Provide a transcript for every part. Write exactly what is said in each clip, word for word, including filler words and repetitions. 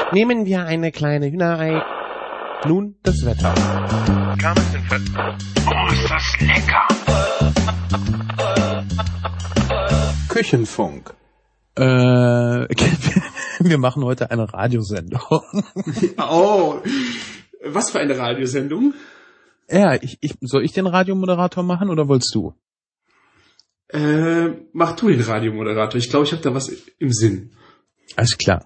Nehmen wir eine kleine Hühnerei. Nun das Wetter. Oh, ist das lecker. Küchenfunk. Äh, wir machen heute eine Radiosendung. Oh, was für eine Radiosendung? Ja, ich, ich, soll ich den Radiomoderator machen oder wolltest du? Äh, mach du den Radiomoderator. Ich glaube, ich habe da was im Sinn. Alles klar.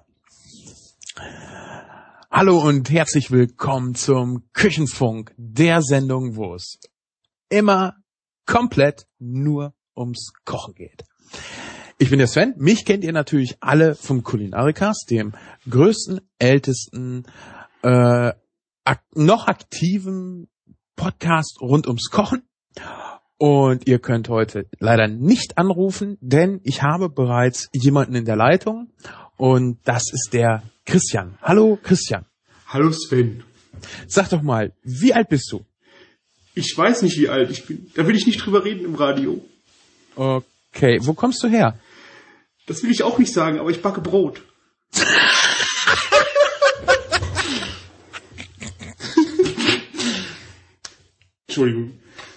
Hallo und herzlich willkommen zum Küchenfunk, der Sendung, wo es immer komplett nur ums Kochen geht. Ich bin der Sven, mich kennt ihr natürlich alle vom Kulinarikast, dem größten, ältesten, äh, ak- noch aktiven Podcast rund ums Kochen. Und ihr könnt heute leider nicht anrufen, denn ich habe bereits jemanden in der Leitung und das ist der Christian. Hallo Christian. Hallo Sven. Sag doch mal, wie alt bist du? Ich weiß nicht, wie alt ich bin. Da will ich nicht drüber reden im Radio. Okay, wo kommst du her? Das will ich auch nicht sagen, aber ich backe Brot. Entschuldigung.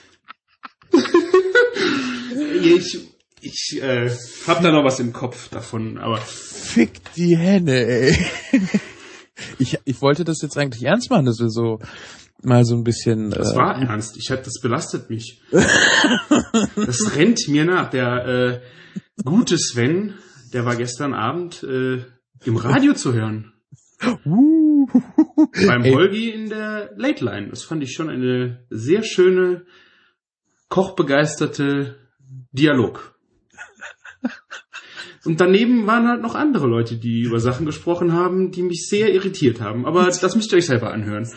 Ich, ich äh, hab da noch was im Kopf davon, aber... Fick die Henne, ey. Ich, ich wollte das jetzt eigentlich ernst machen, dass wir so mal so ein bisschen... Das äh, war ernst. Ich hab, das belastet mich. Das rennt mir nach. Der äh, gute Sven, der war gestern Abend äh, im Radio zu hören. uh, Beim ey. Holgi in der Late Line. Das fand ich schon eine sehr schöne, kochbegeisterte Dialog. Und daneben waren halt noch andere Leute, die über Sachen gesprochen haben, die mich sehr irritiert haben. Aber das müsst ihr euch selber anhören.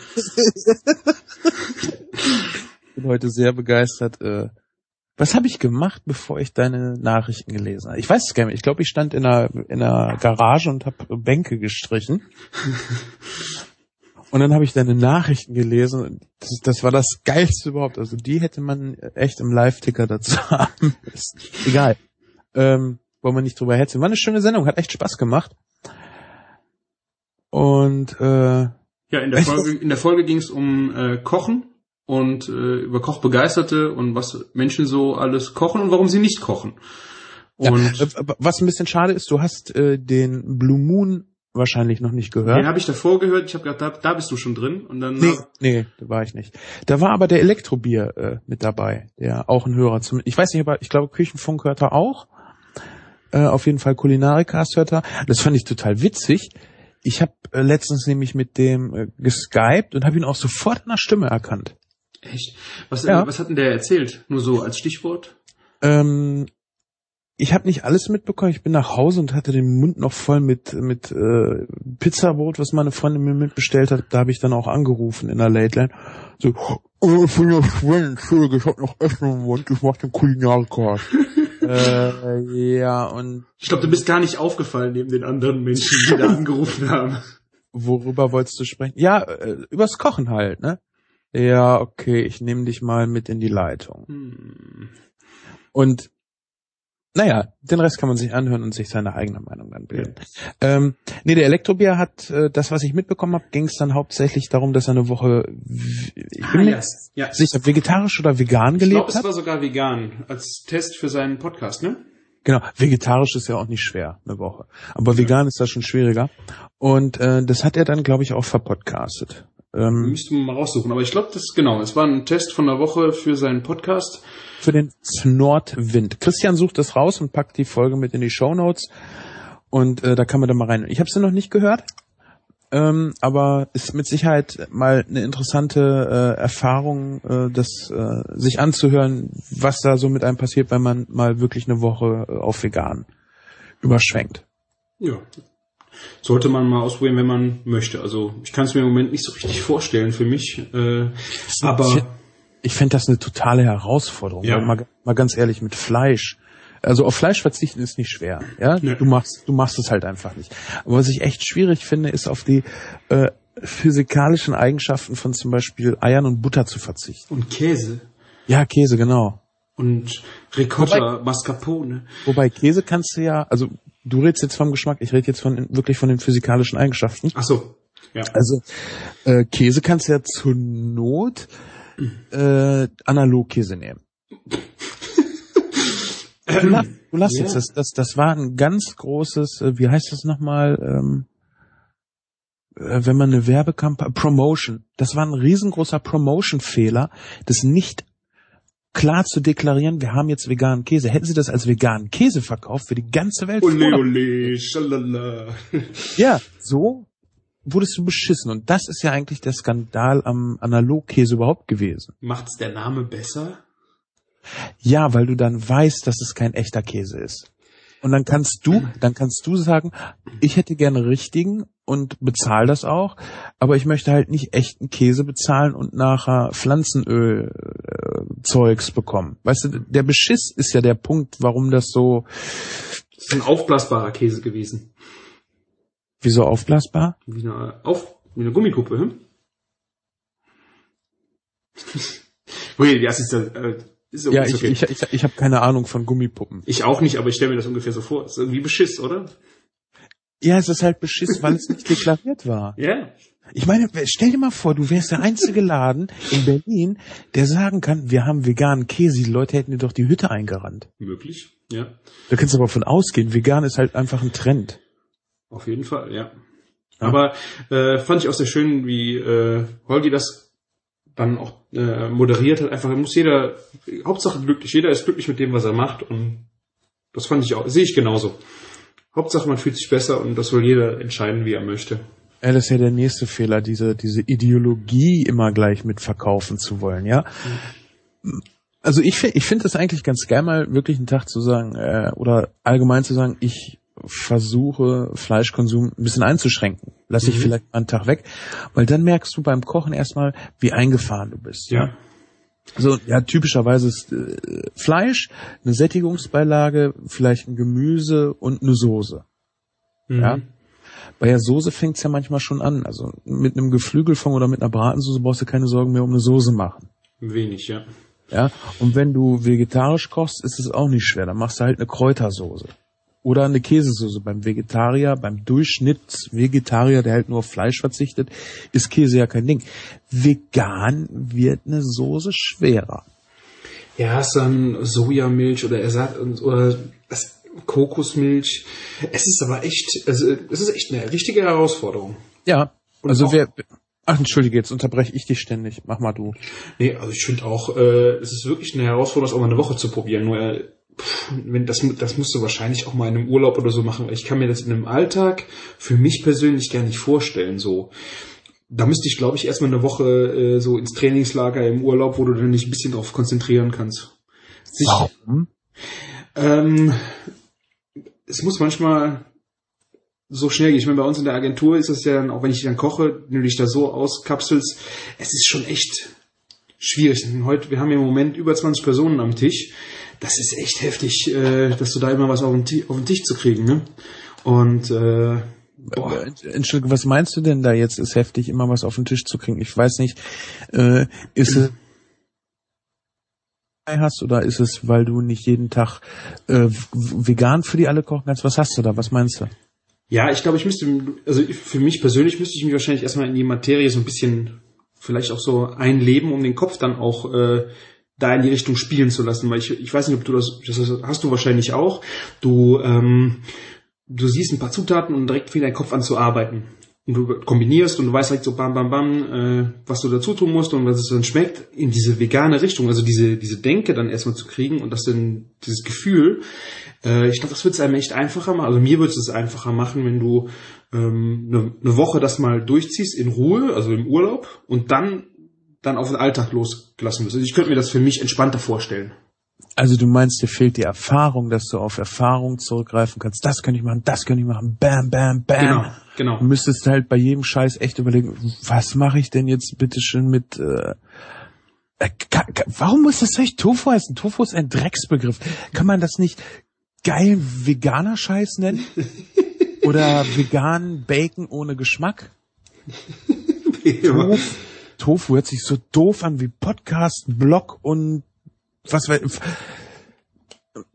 Ich bin heute sehr begeistert. Äh, was habe ich gemacht, bevor ich deine Nachrichten gelesen habe? Ich weiß es gar nicht. Ich glaube, ich stand in einer, in einer Garage und habe Bänke gestrichen. Und dann habe ich deine Nachrichten gelesen. Das, das war das Geilste überhaupt. Also die hätte man echt im Live-Ticker dazu haben. Ist egal. Ähm, wo man nicht drüber hätte. War eine schöne Sendung, hat echt Spaß gemacht. Und äh, Ja, in der Folge, in der Folge ging es um äh, Kochen und äh, über Kochbegeisterte und was Menschen so alles kochen und warum sie nicht kochen. Und ja, äh, was ein bisschen schade ist, du hast äh, den Blue Moon wahrscheinlich noch nicht gehört. Den habe ich davor gehört, ich habe gedacht, da, da bist du schon drin. Und dann Nee, nee, da war ich nicht. Da war aber der Elektrobier äh, mit dabei, der auch ein Hörer zum, ich weiß nicht, aber ich glaube Küchenfunk hört er auch. Äh, auf jeden Fall Kulinarikast hört er. Das fand ich total witzig. Ich habe äh, letztens nämlich mit dem äh, geskypt und habe ihn auch sofort an der Stimme erkannt. Echt? Was, Ja. äh, was hat denn der erzählt? Nur so als Stichwort? Ähm, ich habe nicht alles mitbekommen. Ich bin nach Hause und hatte den Mund noch voll mit mit äh, Pizzabrot, was meine Freundin mir mitbestellt hat. Da habe ich dann auch angerufen in der Late Line. So, oh, ich bin ja Sven, Entschuldigung, ich habe noch Essen im Mund, ich mach den Kulinarikast. äh, ja, und Ich glaube, du bist gar nicht aufgefallen neben den anderen Menschen, die da angerufen haben. worüber wolltest du sprechen? Ja, äh, übers Kochen halt, ne? Ja, okay, ich nehme dich mal mit in die Leitung. Hm. Und naja, den Rest kann man sich anhören und sich seine eigene Meinung dann bilden. Ja. Ähm, nee, der Elektrobier hat, äh, das, was ich mitbekommen habe, ging es dann hauptsächlich darum, dass er eine Woche, ich bin Ah, mir yes. ja. sicher, vegetarisch oder vegan Ich gelebt glaube, es hat. war sogar vegan, als Test für seinen Podcast, ne? Genau, vegetarisch ist ja auch nicht schwer, eine Woche. Aber vegan ist das schon schwieriger. Und äh, das hat er dann, glaube ich, auch verpodcastet. Ähm, Müssten wir mal raussuchen. Aber ich glaube, das genau. Es war ein Test von der Woche für seinen Podcast. Für den Nordwind. Christian sucht das raus und packt die Folge mit in die Shownotes. Und äh, da kann man da mal rein. Ich habe sie noch nicht gehört, ähm, aber ist mit Sicherheit mal eine interessante äh, Erfahrung, äh, das äh, sich anzuhören, was da so mit einem passiert, wenn man mal wirklich eine Woche äh, auf vegan überschwenkt. Ja. Sollte man mal ausprobieren, wenn man möchte. Also ich kann es mir im Moment nicht so richtig vorstellen für mich. Äh, aber ich fände das eine totale Herausforderung. Ja. Weil mal, mal ganz ehrlich, mit Fleisch. Also auf Fleisch verzichten ist nicht schwer. Ja, Nee. du machst, du machst es halt einfach nicht. Aber was ich echt schwierig finde, ist auf die äh, physikalischen Eigenschaften von zum Beispiel Eiern und Butter zu verzichten. und Käse Ja, Käse, genau. und Ricotta, Wobei- Mascarpone. Wobei Käse kannst du ja, also du redest jetzt vom Geschmack, ich rede jetzt von wirklich von den physikalischen Eigenschaften. Ach so, ja. Also äh, Käse kannst du ja zur Not äh, Analogkäse nehmen. Du lachst, du lachst Ja. jetzt, das, das, das war ein ganz großes, äh, wie heißt das nochmal, ähm, äh, wenn man eine Werbekampagne, Promotion, das war ein riesengroßer Promotion-Fehler, das nicht klar zu deklarieren, wir haben jetzt veganen Käse. Hätten sie das als veganen Käse verkauft, für die ganze Welt. Ole, vor- ole, schalala. Ja, so wurdest du beschissen. Und das ist ja eigentlich der Skandal am Analogkäse überhaupt gewesen. Macht's der Name besser? Ja, weil du dann weißt, dass es kein echter Käse ist. Und dann kannst du, dann kannst du sagen, ich hätte gerne richtigen und bezahl das auch, aber ich möchte halt nicht echten Käse bezahlen und nachher Pflanzenöl äh, Zeugs bekommen. Weißt du, der Beschiss ist ja der Punkt, warum das so, Das ist ein aufblasbarer Käse gewesen. wieso aufblasbar? Wie eine, auf, wie eine Gummipuppe, hm? Okay, das ist, äh, ist Ja, ist ich, ich, ich, ich habe keine Ahnung von Gummipuppen. Ich auch nicht, aber ich stelle mir das ungefähr so vor. Ist irgendwie Beschiss, oder? Ja, es ist halt Beschiss, weil es nicht deklariert war. Ja. Ich meine, stell dir mal vor, du wärst der einzige Laden in Berlin, der sagen kann, wir haben veganen Käse, die Leute hätten dir doch die Hütte eingerannt. Möglich, ja. Da kannst du aber von ausgehen, vegan ist halt einfach ein Trend. Auf jeden Fall, ja. Aber äh, fand ich auch sehr schön, wie äh, Holgi das dann auch äh, moderiert hat. Einfach muss jeder, Hauptsache glücklich, jeder ist glücklich mit dem, was er macht. Und das fand ich auch, sehe ich genauso. Hauptsache man fühlt sich besser und das soll jeder entscheiden, wie er möchte. Ja, das ist ja der nächste Fehler, diese diese Ideologie immer gleich mit verkaufen zu wollen, ja. Mhm. Also ich finde ich finde das eigentlich ganz geil, mal wirklich einen Tag zu sagen, äh, oder allgemein zu sagen, ich versuche Fleischkonsum ein bisschen einzuschränken. Lass ich Mhm. vielleicht mal einen Tag weg, weil dann merkst du beim Kochen erstmal, wie eingefahren du bist. Ja. Also ja, typischerweise ist äh, Fleisch, eine Sättigungsbeilage, vielleicht ein Gemüse und eine Soße. Mhm. Ja. Bei der Soße fängt's ja manchmal schon an. Also mit einem Geflügelfond oder mit einer Bratensoße brauchst du keine Sorgen mehr um eine Soße machen. Wenig, ja. Ja. Und wenn du vegetarisch kochst, ist es auch nicht schwer. Dann machst du halt eine Kräutersoße. Oder eine Käsesoße. Beim Vegetarier, beim Durchschnittsvegetarier, der halt nur auf Fleisch verzichtet, ist Käse ja kein Ding. Vegan wird eine Soße schwerer. Ja, es ist dann Sojamilch oder Ersatz oder es, Kokosmilch. Es ist aber echt, also es ist echt eine richtige Herausforderung. Ja, Und also auch- wer... Ach, entschuldige, jetzt unterbreche ich dich ständig. Mach mal du. Nee, also ich finde auch, äh, es ist wirklich eine Herausforderung, das auch mal eine Woche zu probieren. Nur, äh, pff, wenn das, das musst du wahrscheinlich auch mal in einem Urlaub oder so machen. Ich kann mir das in einem Alltag für mich persönlich gar nicht vorstellen. So, da müsste ich, glaube ich, erstmal eine Woche äh, so ins Trainingslager im Urlaub, wo du dann dich ein bisschen drauf konzentrieren kannst. Sich, Warum? Ähm, es muss manchmal so schnell gehen. Ich meine, bei uns in der Agentur ist es ja dann, auch wenn ich dann koche, wenn du dich da so auskapselst, es ist schon echt schwierig. Heute, wir haben ja im Moment über zwanzig Personen am Tisch. Das ist echt heftig, äh, dass du da immer was auf den, Ti- auf den Tisch zu kriegen, ne? Und äh, boah. Entschuldigung, was meinst du denn da jetzt? Ist heftig, immer was auf den Tisch zu kriegen? Ich weiß nicht, äh, ist es hast oder ist es, weil du nicht jeden Tag äh, vegan für die alle kochen kannst? Was hast du da? Was meinst du? Ja, ich glaube, ich müsste, also für mich persönlich müsste ich mich wahrscheinlich erstmal in die Materie so ein bisschen vielleicht auch so einleben, um den Kopf dann auch äh, da in die Richtung spielen zu lassen, weil ich, ich weiß nicht, ob du das, das hast du wahrscheinlich auch, du, ähm, du siehst ein paar Zutaten und direkt fängt dein Kopf an zu arbeiten. Und du kombinierst und du weißt direkt so bam, bam, bam, äh, was du dazu tun musst und was es dann schmeckt, in diese vegane Richtung, also diese diese Denke dann erstmal zu kriegen und das dann, dieses Gefühl, äh, ich glaube, das wird es einem echt einfacher machen, also mir wird es einfacher machen, wenn du ähm, eine, eine Woche das mal durchziehst in Ruhe, also im Urlaub und dann dann auf den Alltag losgelassen wirst. Also ich könnte mir das für mich entspannter vorstellen. Also du meinst, dir fehlt die Erfahrung, dass du auf Erfahrung zurückgreifen kannst. Das kann ich machen, das kann ich machen. Bam, bam, bam. Genau, genau. Du müsstest halt bei jedem Scheiß echt überlegen, was mache ich denn jetzt bitteschön mit... Äh, äh, ka, ka, warum muss das Zeug Tofu heißen? Tofu ist ein Drecksbegriff. Kann man das nicht geil veganer Scheiß nennen? Oder vegan Bacon ohne Geschmack? Tofu, Tofu hört sich so doof an wie Podcast, Blog und was weiß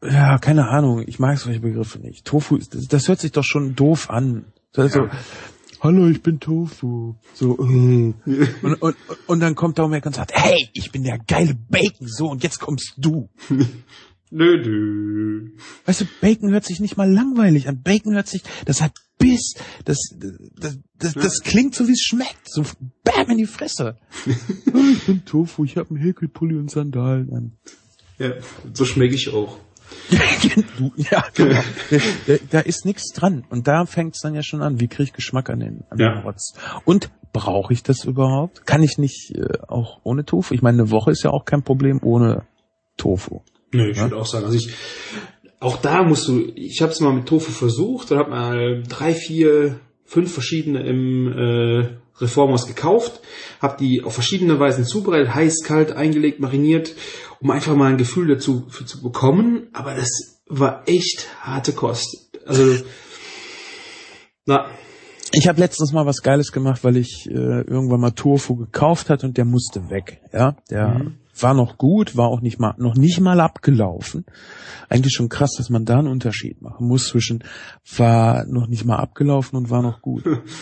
ja, keine Ahnung, ich mag solche Begriffe nicht. Tofu, das, das hört sich doch schon doof an. Das ist Ja. so, hallo, ich bin Tofu. So, äh. und, und, und dann kommt Dominik und sagt, hey, ich bin der geile Bacon, so, und jetzt kommst du. Nö, nö. Weißt du, Bacon hört sich nicht mal langweilig an. Bacon hört sich, das hat Biss, das, das, das, das klingt so, wie es schmeckt. So, bam, in die Fresse. Oh, ich bin Tofu, ich habe einen Häkelpulli und Sandalen an. Ja, so schmecke ich auch. Du, ja, genau. Da, da ist nichts dran. Und da fängt es dann ja schon an. Wie kriege ich Geschmack an den, an Ja. den Rotz? Und brauche ich das überhaupt? Kann ich nicht äh, auch ohne Tofu? Ich meine, eine Woche ist ja auch kein Problem ohne Tofu. Nö, ich Ja? würde auch sagen, also ich, auch da musst du, ich habe es mal mit Tofu versucht und habe mal drei, vier, fünf verschiedene im äh, Reformhaus gekauft, habe die auf verschiedene Weisen zubereitet, heiß, kalt, eingelegt, mariniert, um einfach mal ein Gefühl dazu für, zu bekommen, aber das war echt harte Kost. Also, na, Ich habe letztens mal was Geiles gemacht, weil ich äh, irgendwann mal Tofu gekauft hat und der musste weg. Ja, der Mhm. war noch gut, war auch nicht mal noch nicht mal abgelaufen. Eigentlich schon krass, dass man da einen Unterschied machen muss zwischen war noch nicht mal abgelaufen und war noch gut.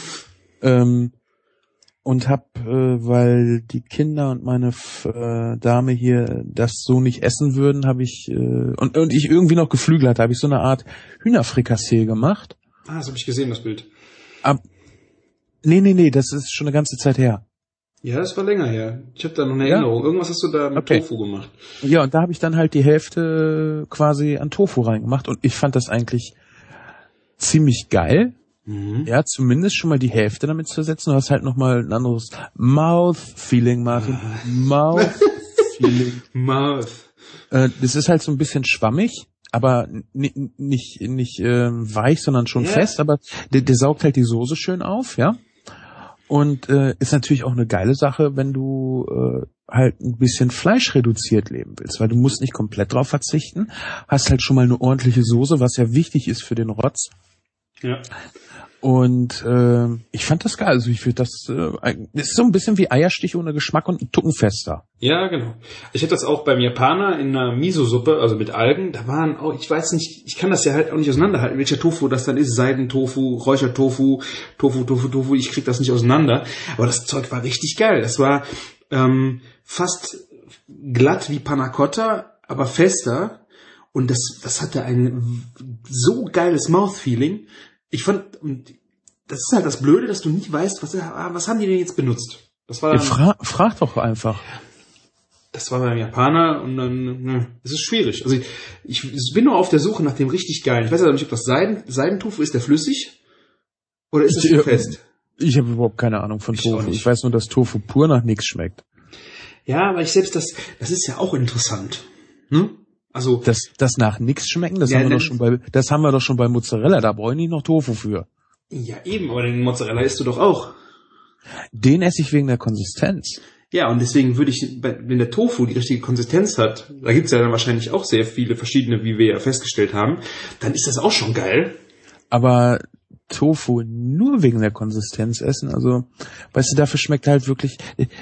ähm, und hab, äh, weil die Kinder und meine F äh, Dame hier das so nicht essen würden, habe ich äh, und und ich irgendwie noch Geflügel hatte, habe ich so eine Art Hühnerfrikassee gemacht. ah, das habe ich gesehen, das Bild. Ab, nee, nee, nee, das ist schon eine ganze Zeit her. Ja, das war länger her. Ich habe da noch eine Ja? Erinnerung. Irgendwas hast du da mit Okay. Tofu gemacht. Ja, und da habe ich dann halt die Hälfte quasi an Tofu reingemacht und ich fand das eigentlich ziemlich geil. Mhm. Ja, zumindest schon mal die Hälfte damit zu ersetzen. Du hast halt nochmal ein anderes Mouth-Feeling, Martin. Mouth-Feeling. Mouth. Äh, das ist halt so ein bisschen schwammig, aber nicht nicht nicht ähm, weich, sondern schon Ja. fest. Aber der, der saugt halt die Soße schön auf, ja. Und äh, ist natürlich auch eine geile Sache, wenn du äh, halt ein bisschen Fleisch reduziert leben willst, weil du musst nicht komplett drauf verzichten, hast halt schon mal eine ordentliche Soße, was ja wichtig ist für den Rotz. Ja. Und äh, ich fand das geil. Also ich finde das äh, das ist so ein bisschen wie Eierstich ohne Geschmack und ein Tucken fester. Ja, genau. Ich hatte das auch beim Japaner in einer Miso-Suppe, also mit Algen. Da waren auch, ich weiß nicht, ich kann das ja halt auch nicht auseinanderhalten, welcher Tofu das dann ist. Seidentofu, Räuchertofu, Tofu, Tofu, Tofu. Ich krieg das nicht auseinander. Aber das Zeug war richtig geil. Das war ähm, fast glatt wie Panna Cotta, aber fester. Und das, das hatte ein so geiles Mouth-Feeling. Ich fand, und das ist halt das Blöde, dass du nicht weißt, was, was haben die denn jetzt benutzt? Das war Ja, dann, fra frag doch einfach. das war beim Japaner und dann, ne, es ist schwierig. Also ich, ich bin nur auf der Suche nach dem richtig geilen. Ich weiß aber nicht, ob das Seiden, Seidentofu ist, der flüssig? Oder ist das Ich, schon äh, fest? Ich habe überhaupt keine Ahnung von Ich auch Tofu. nicht. Ich weiß nur, dass Tofu pur nach nichts schmeckt. Ja, aber ich selbst, das, das ist ja auch interessant. Ne? Also, Das, das nach nichts schmecken, das Ja, haben wir ne- doch schon bei, das haben wir doch schon bei Mozzarella. Da brauche ich nicht noch Tofu für. ja eben, aber den Mozzarella isst du doch auch. Den esse ich wegen der Konsistenz. Ja, und deswegen würde ich, wenn der Tofu die richtige Konsistenz hat, da gibt's ja dann wahrscheinlich auch sehr viele verschiedene, wie wir ja festgestellt haben, dann ist das auch schon geil. Aber Tofu nur wegen der Konsistenz essen, also, weißt du, dafür schmeckt halt wirklich.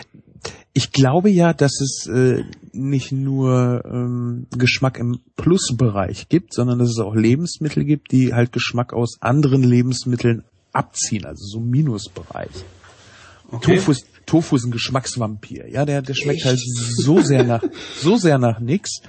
Ich glaube ja, dass es äh, nicht nur ähm, Geschmack im Plusbereich gibt, sondern dass es auch Lebensmittel gibt, die halt Geschmack aus anderen Lebensmitteln abziehen, also so Minusbereich. Okay. Tofu ist, Tofu ist ein Geschmacksvampir, ja, der, der schmeckt Echt? halt so sehr nach, so sehr nach nix,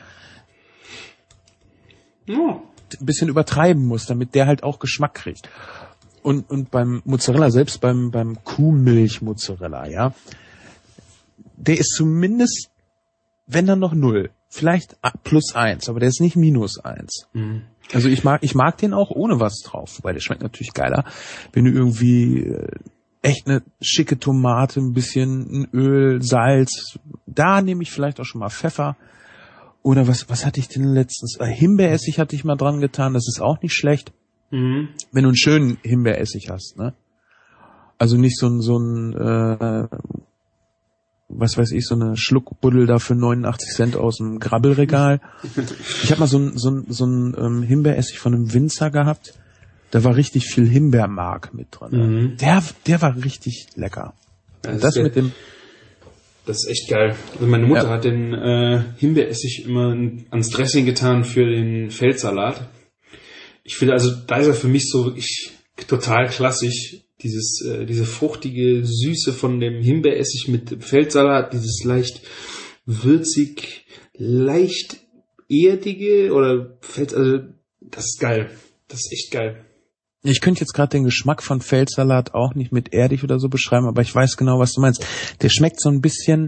Ja. ein bisschen übertreiben muss, damit der halt auch Geschmack kriegt. Und, und beim Mozzarella, selbst beim, beim Kuhmilch-Mozzarella, ja, der ist zumindest, wenn dann noch null, vielleicht plus eins, aber der ist nicht minus eins. Mhm. Also ich mag, ich mag den auch ohne was drauf, weil der schmeckt natürlich geiler, wenn du irgendwie äh, echt eine schicke Tomate, ein bisschen ein Öl, Salz, da nehme ich vielleicht auch schon mal Pfeffer. Oder was, was hatte ich denn letztens? Äh, Himbeeressig hatte ich mal dran getan, das ist auch nicht schlecht, Mhm. wenn du einen schönen Himbeeressig hast, ne? Also nicht so ein, so ein, äh, was weiß ich, so eine Schluckbuddel da für neunundachtzig Cent aus dem Grabbelregal. Ich habe mal so ein, so ein, so ein ähm, Himbeeressig von einem Winzer gehabt. Da war richtig viel Himbeermark mit drin. Mhm. Der, der war richtig lecker. Das Und das ist der- mit dem, Das ist echt geil. Also meine Mutter Ja. hat den äh, Himbeeressig immer ans Dressing getan für den Feldsalat. Ich finde, also da ist er für mich so wirklich total klassisch. Dieses, äh, diese fruchtige Süße von dem Himbeeressig mit dem Feldsalat, dieses leicht würzig, leicht erdige oder Feld, also das ist geil. Das ist echt geil. Ich könnte jetzt gerade den Geschmack von Feldsalat auch nicht mit erdig oder so beschreiben, aber ich weiß genau, was du meinst. Der schmeckt so ein bisschen...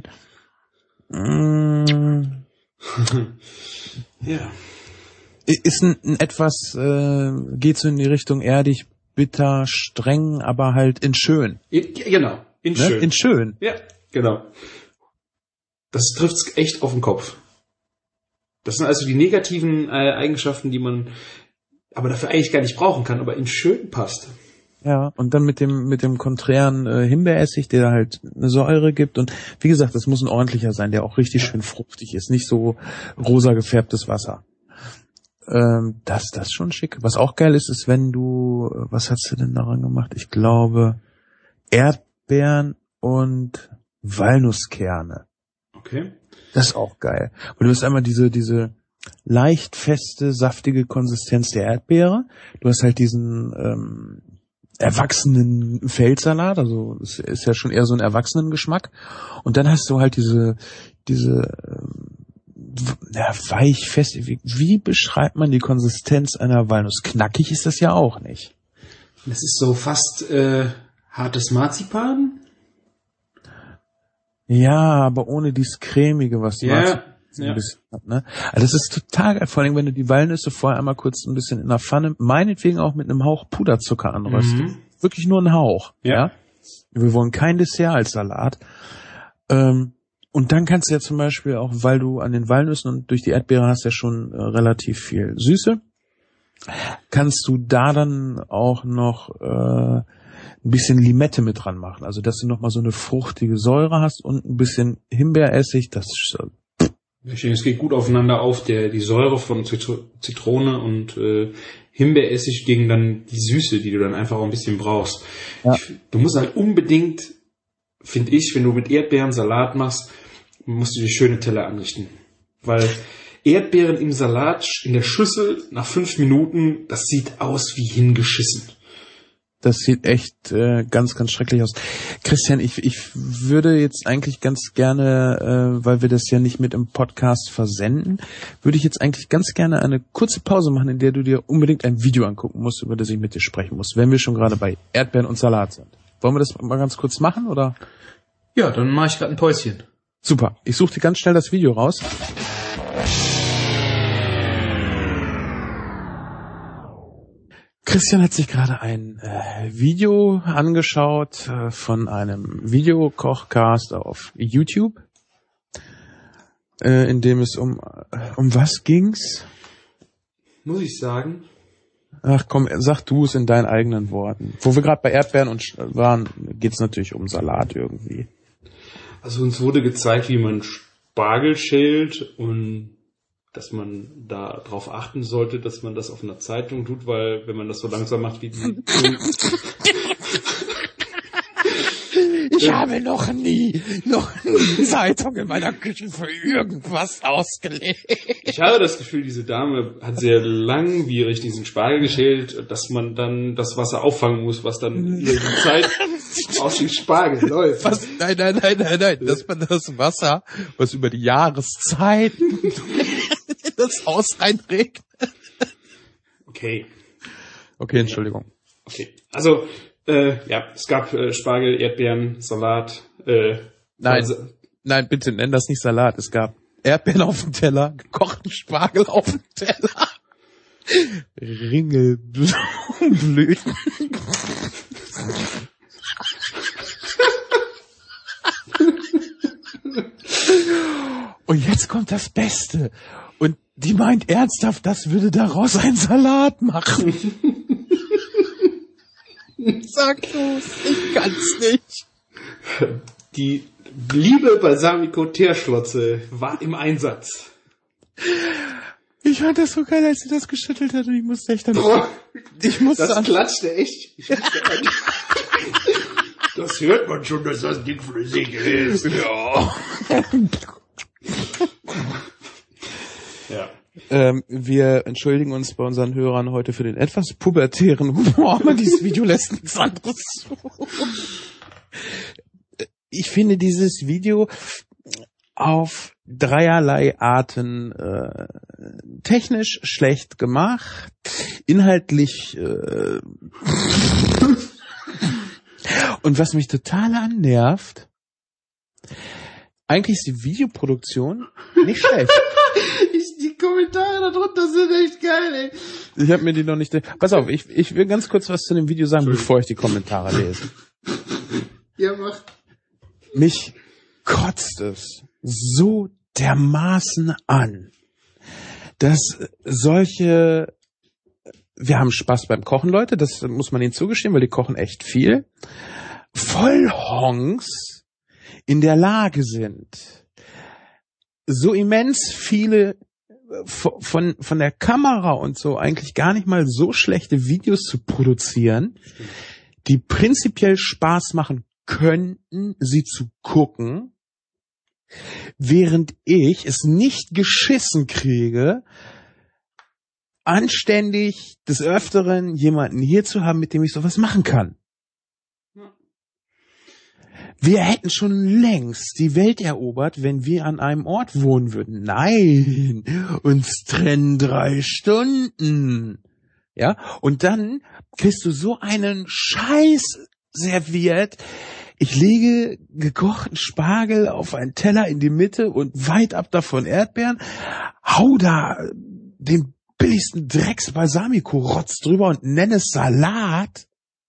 Mm, Ja. ist ein, ein etwas, äh, geht so in die Richtung erdig, bitter, streng, aber halt in schön. In, genau, in Ne? schön. In schön. Ja, genau. Das trifft's echt auf den Kopf. Das sind also die negativen äh, Eigenschaften, die man aber dafür eigentlich gar nicht brauchen kann, aber in schön passt. Ja, und dann mit dem mit dem konträren äh, Himbeeressig, der halt eine Säure gibt. Und wie gesagt, das muss ein ordentlicher sein, der auch richtig schön fruchtig ist, nicht so rosa gefärbtes Wasser. Ähm, das das ist schon schick. Was auch geil ist, ist, wenn du, was hast du denn daran gemacht? Ich glaube, Erdbeeren und Walnusskerne. Okay. Das ist auch geil. Und du hast einmal diese diese leicht feste, saftige Konsistenz der Erdbeere. Du hast halt diesen ähm, erwachsenen Feldsalat, also es ist ja schon eher so ein Erwachsenengeschmack. Und dann hast du halt diese diese ähm, ja, weich, fest. Wie, wie beschreibt man die Konsistenz einer Walnuss? Knackig ist das ja auch nicht. Das ist so fast äh, hartes Marzipan. Ja, aber ohne dieses cremige, was du Ja, magst. ja. Ein bisschen hat, ne? Also das ist total geil, vor allem wenn du die Walnüsse vorher einmal kurz ein bisschen in der Pfanne, meinetwegen auch mit einem Hauch Puderzucker anröstest. Mhm. Wirklich nur ein Hauch. Ja. Ja. Wir wollen kein Dessert als Salat. Ähm, und dann kannst du ja zum Beispiel auch, weil du an den Walnüssen und durch die Erdbeere hast ja schon äh, relativ viel Süße, kannst du da dann auch noch äh, ein bisschen Limette mit dran machen. Also dass du nochmal so eine fruchtige Säure hast und ein bisschen Himbeeressig. Das ist äh, Es geht gut aufeinander auf. Der, die Säure von Zitro- Zitrone und äh, Himbeeressig gegen dann die Süße, die du dann einfach auch ein bisschen brauchst. Ja. Ich, du musst halt unbedingt, finde ich, wenn du mit Erdbeeren Salat machst, musst du dir schöne Teller anrichten. Weil Erdbeeren im Salat in der Schüssel nach fünf Minuten, das sieht aus wie hingeschissen. Das sieht echt äh, ganz, ganz schrecklich aus. Christian, ich, ich würde jetzt eigentlich ganz gerne, äh, weil wir das ja nicht mit im Podcast versenden, würde ich jetzt eigentlich ganz gerne eine kurze Pause machen, in der du dir unbedingt ein Video angucken musst, über das ich mit dir sprechen muss, wenn wir schon gerade bei Erdbeeren und Salat sind. Wollen wir das mal ganz kurz machen, oder? Ja, dann mache ich gerade ein Päuschen. Super. Ich suche dir ganz schnell das Video raus. Christian hat sich gerade ein äh, Video angeschaut äh, von einem Videokochcast auf YouTube, äh, in dem es um äh, um was ging's? Muss ich sagen, Ach komm, sag du es in deinen eigenen Worten. Wo wir gerade bei Erdbeeren und Sch- waren, geht's natürlich um Salat irgendwie. also uns wurde gezeigt, wie man Spargel schält und dass man da drauf achten sollte, dass man das auf einer Zeitung tut, weil wenn man das so langsam macht wie die... Ich habe noch nie, noch nie Zeitung in meiner Küche für irgendwas ausgelegt. Ich habe das Gefühl, diese Dame hat sehr langwierig diesen Spargel geschält, dass man dann das Wasser auffangen muss, was dann über die Zeit aus dem Spargel läuft. Was? Nein, nein, nein, nein, nein. Dass man das Wasser, was über die Jahreszeiten in das Haus reinregnet. Okay, Okay, Entschuldigung. okay. Also, äh, ja, es gab äh, Spargel, Erdbeeren, Salat. Äh, Nein, also, nein, bitte nenn das nicht Salat. Es gab Erdbeeren auf dem Teller, gekochten Spargel auf dem Teller, Ringelblüten. Und jetzt kommt das Beste. Und die meint ernsthaft, das würde daraus einen Salat machen. Sag los, ich kann's nicht. die liebe Balsamico-Teerschlotze war im Einsatz. Ich fand das so geil, als sie das geschüttelt hat und ich musste echt dann... Boah, Ich musste das an... klatschte echt. Ich musste an, du hast Jetzt hört man schon, dass das Ding flüssig ist. Ja. Ja. Ähm, wir entschuldigen uns bei unseren Hörern heute für den etwas pubertären Humor, aber dieses Video lässt nichts anderes zu. Ich finde dieses Video auf dreierlei Arten äh, technisch schlecht gemacht, inhaltlich äh, und was mich total annervt, eigentlich ist die Videoproduktion nicht schlecht. Ich, die Kommentare darunter sind echt geil, ey. Ich habe mir die noch nicht... Pass auf, ich, ich will ganz kurz was zu dem Video sagen, bevor ich die Kommentare lese. Ja, mach. Mich kotzt es so dermaßen an, dass solche... Wir haben Spaß beim Kochen, Leute, das muss man ihnen zugestehen, weil die kochen echt viel. Vollhongs in der Lage sind, so immens viele von, von der Kamera und so eigentlich gar nicht mal so schlechte Videos zu produzieren, die prinzipiell Spaß machen könnten, sie zu gucken, während ich es nicht geschissen kriege, anständig des Öfteren jemanden hier zu haben, mit dem ich sowas machen kann. Wir hätten schon längst die Welt erobert, wenn wir an einem Ort wohnen würden. Nein, uns trennen drei Stunden. Ja, und dann kriegst du so einen Scheiß serviert. Ich lege gekochten Spargel auf einen Teller in die Mitte und weit ab davon Erdbeeren, hau da den billigsten Drecks-Balsamico-Rotz drüber und nenne es Salat.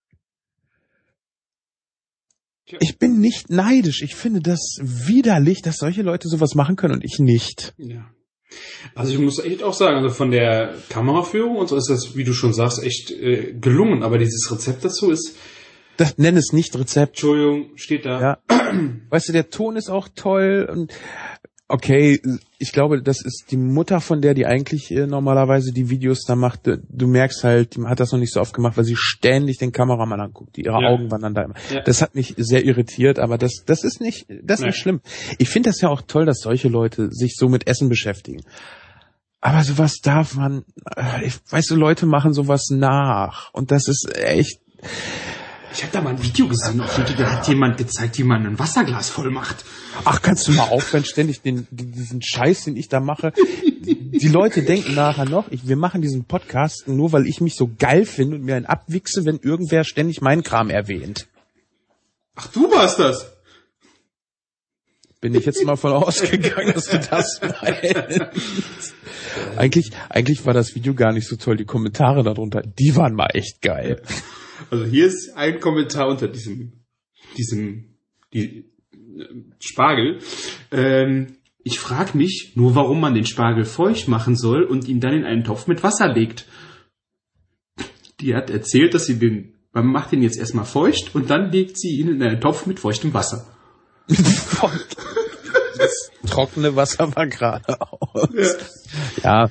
Ich bin nicht neidisch. Ich finde das widerlich, dass solche Leute sowas machen können und ich nicht. Ja. Also ich muss echt auch sagen, also von der Kameraführung und so ist das, wie du schon sagst, echt äh, gelungen. Aber dieses Rezept dazu ist... Das nenn es nicht Rezept. Entschuldigung, steht da. Ja. Weißt du, der Ton ist auch toll und okay, ich glaube, das ist die Mutter von der, die eigentlich äh, normalerweise die Videos da macht. Du, du merkst halt, die hat das noch nicht so oft gemacht, weil sie ständig den Kameramann anguckt. Ihre Ja. Augen wandern da immer. Ja. Das hat mich sehr irritiert, aber das, das ist nicht, das ist Nee. nicht schlimm. Ich finde das ja auch toll, dass solche Leute sich so mit Essen beschäftigen. Aber sowas darf man, äh, ich, weißt du, Leute machen sowas nach und das ist echt. Ich habe da mal ein Video gesehen, auf YouTube, da hat jemand gezeigt, wie man ein Wasserglas voll macht. Ach, kannst du mal aufhören, ständig den, diesen Scheiß, den ich da mache. Die Leute denken nachher noch, ich, wir machen diesen Podcast nur, weil ich mich so geil finde und mir einen abwichse, wenn irgendwer ständig meinen Kram erwähnt. Ach, du warst das? Bin ich jetzt mal von ausgegangen, dass du das meinst. Eigentlich, eigentlich war das Video gar nicht so toll. Die Kommentare darunter, die waren mal echt geil. Also hier ist ein Kommentar unter diesem, diesem, die, äh, Spargel. Ähm, ich frage mich nur, warum man den Spargel feucht machen soll und ihn dann in einen Topf mit Wasser legt. Die hat erzählt, dass sie den, man macht ihn jetzt erstmal feucht und dann legt sie ihn in einen Topf mit feuchtem Wasser. Das trockene Wasser war gerade aus. Ja.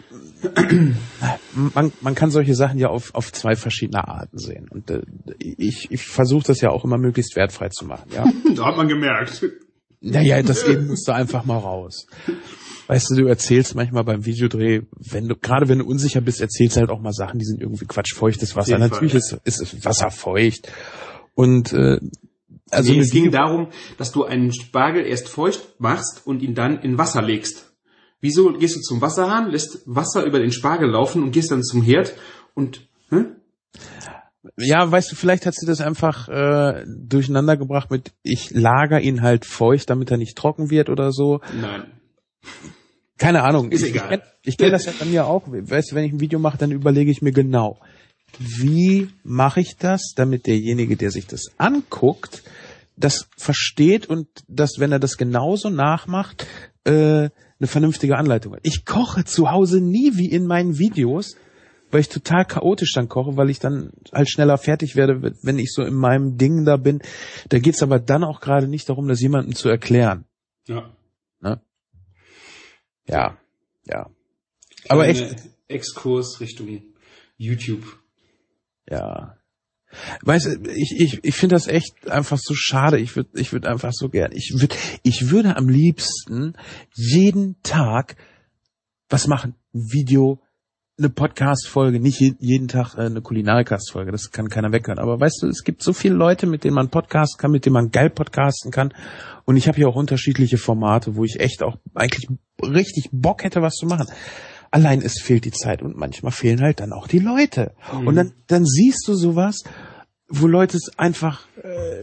Man, man kann solche Sachen ja auf, auf zwei verschiedene Arten sehen. Und äh, ich, ich versuche das ja auch immer möglichst wertfrei zu machen. Ja. Da hat man gemerkt. Naja, das eben musst du einfach mal raus. Weißt du, du erzählst manchmal beim Videodreh, wenn du, gerade wenn du unsicher bist, erzählst halt auch mal Sachen, die sind irgendwie Quatsch, feuchtes Wasser. Natürlich Fall, ist, ist Wasser feucht. Und äh, also nee, eine es ging Video- darum, dass du einen Spargel erst feucht machst und ihn dann in Wasser legst. Wieso gehst du zum Wasserhahn, lässt Wasser über den Spargel laufen und gehst dann zum Herd und... Hm? Ja, weißt du, vielleicht hat sie das einfach äh, durcheinander gebracht mit, ich lager ihn halt feucht, damit er nicht trocken wird oder so. Nein. Keine Ahnung. Ist ich egal. Ich, kenn- ich kenne das ja bei mir auch. Weißt du, wenn ich ein Video mache, dann überlege ich mir genau, wie mache ich das, damit derjenige, der sich das anguckt, das versteht und dass, wenn er das genauso nachmacht, äh, eine vernünftige Anleitung hat. Ich koche zu Hause nie wie in meinen Videos, weil ich total chaotisch dann koche, weil ich dann halt schneller fertig werde, wenn ich so in meinem Ding da bin. Da geht's aber dann auch gerade nicht darum, das jemandem zu erklären. Ja. Ne? Ja, ja. Aber echt, Exkurs Richtung YouTube. ja. Weißt du, ich, ich, ich finde das echt einfach so schade. Ich würde ich würde einfach so gern. Ich würde ich würde am liebsten jeden Tag was machen. Ein Video, eine Podcast-Folge, nicht je, jeden Tag äh, eine Kulinarikast-Folge. Das kann keiner weghören. Aber weißt du, es gibt so viele Leute, mit denen man podcasten kann, mit denen man geil podcasten kann. Und ich habe hier auch unterschiedliche Formate, wo ich echt auch eigentlich richtig Bock hätte, was zu machen. Allein es fehlt die Zeit und manchmal fehlen halt dann auch die Leute. Mhm. Und dann, dann siehst du sowas, wo Leute es einfach, äh,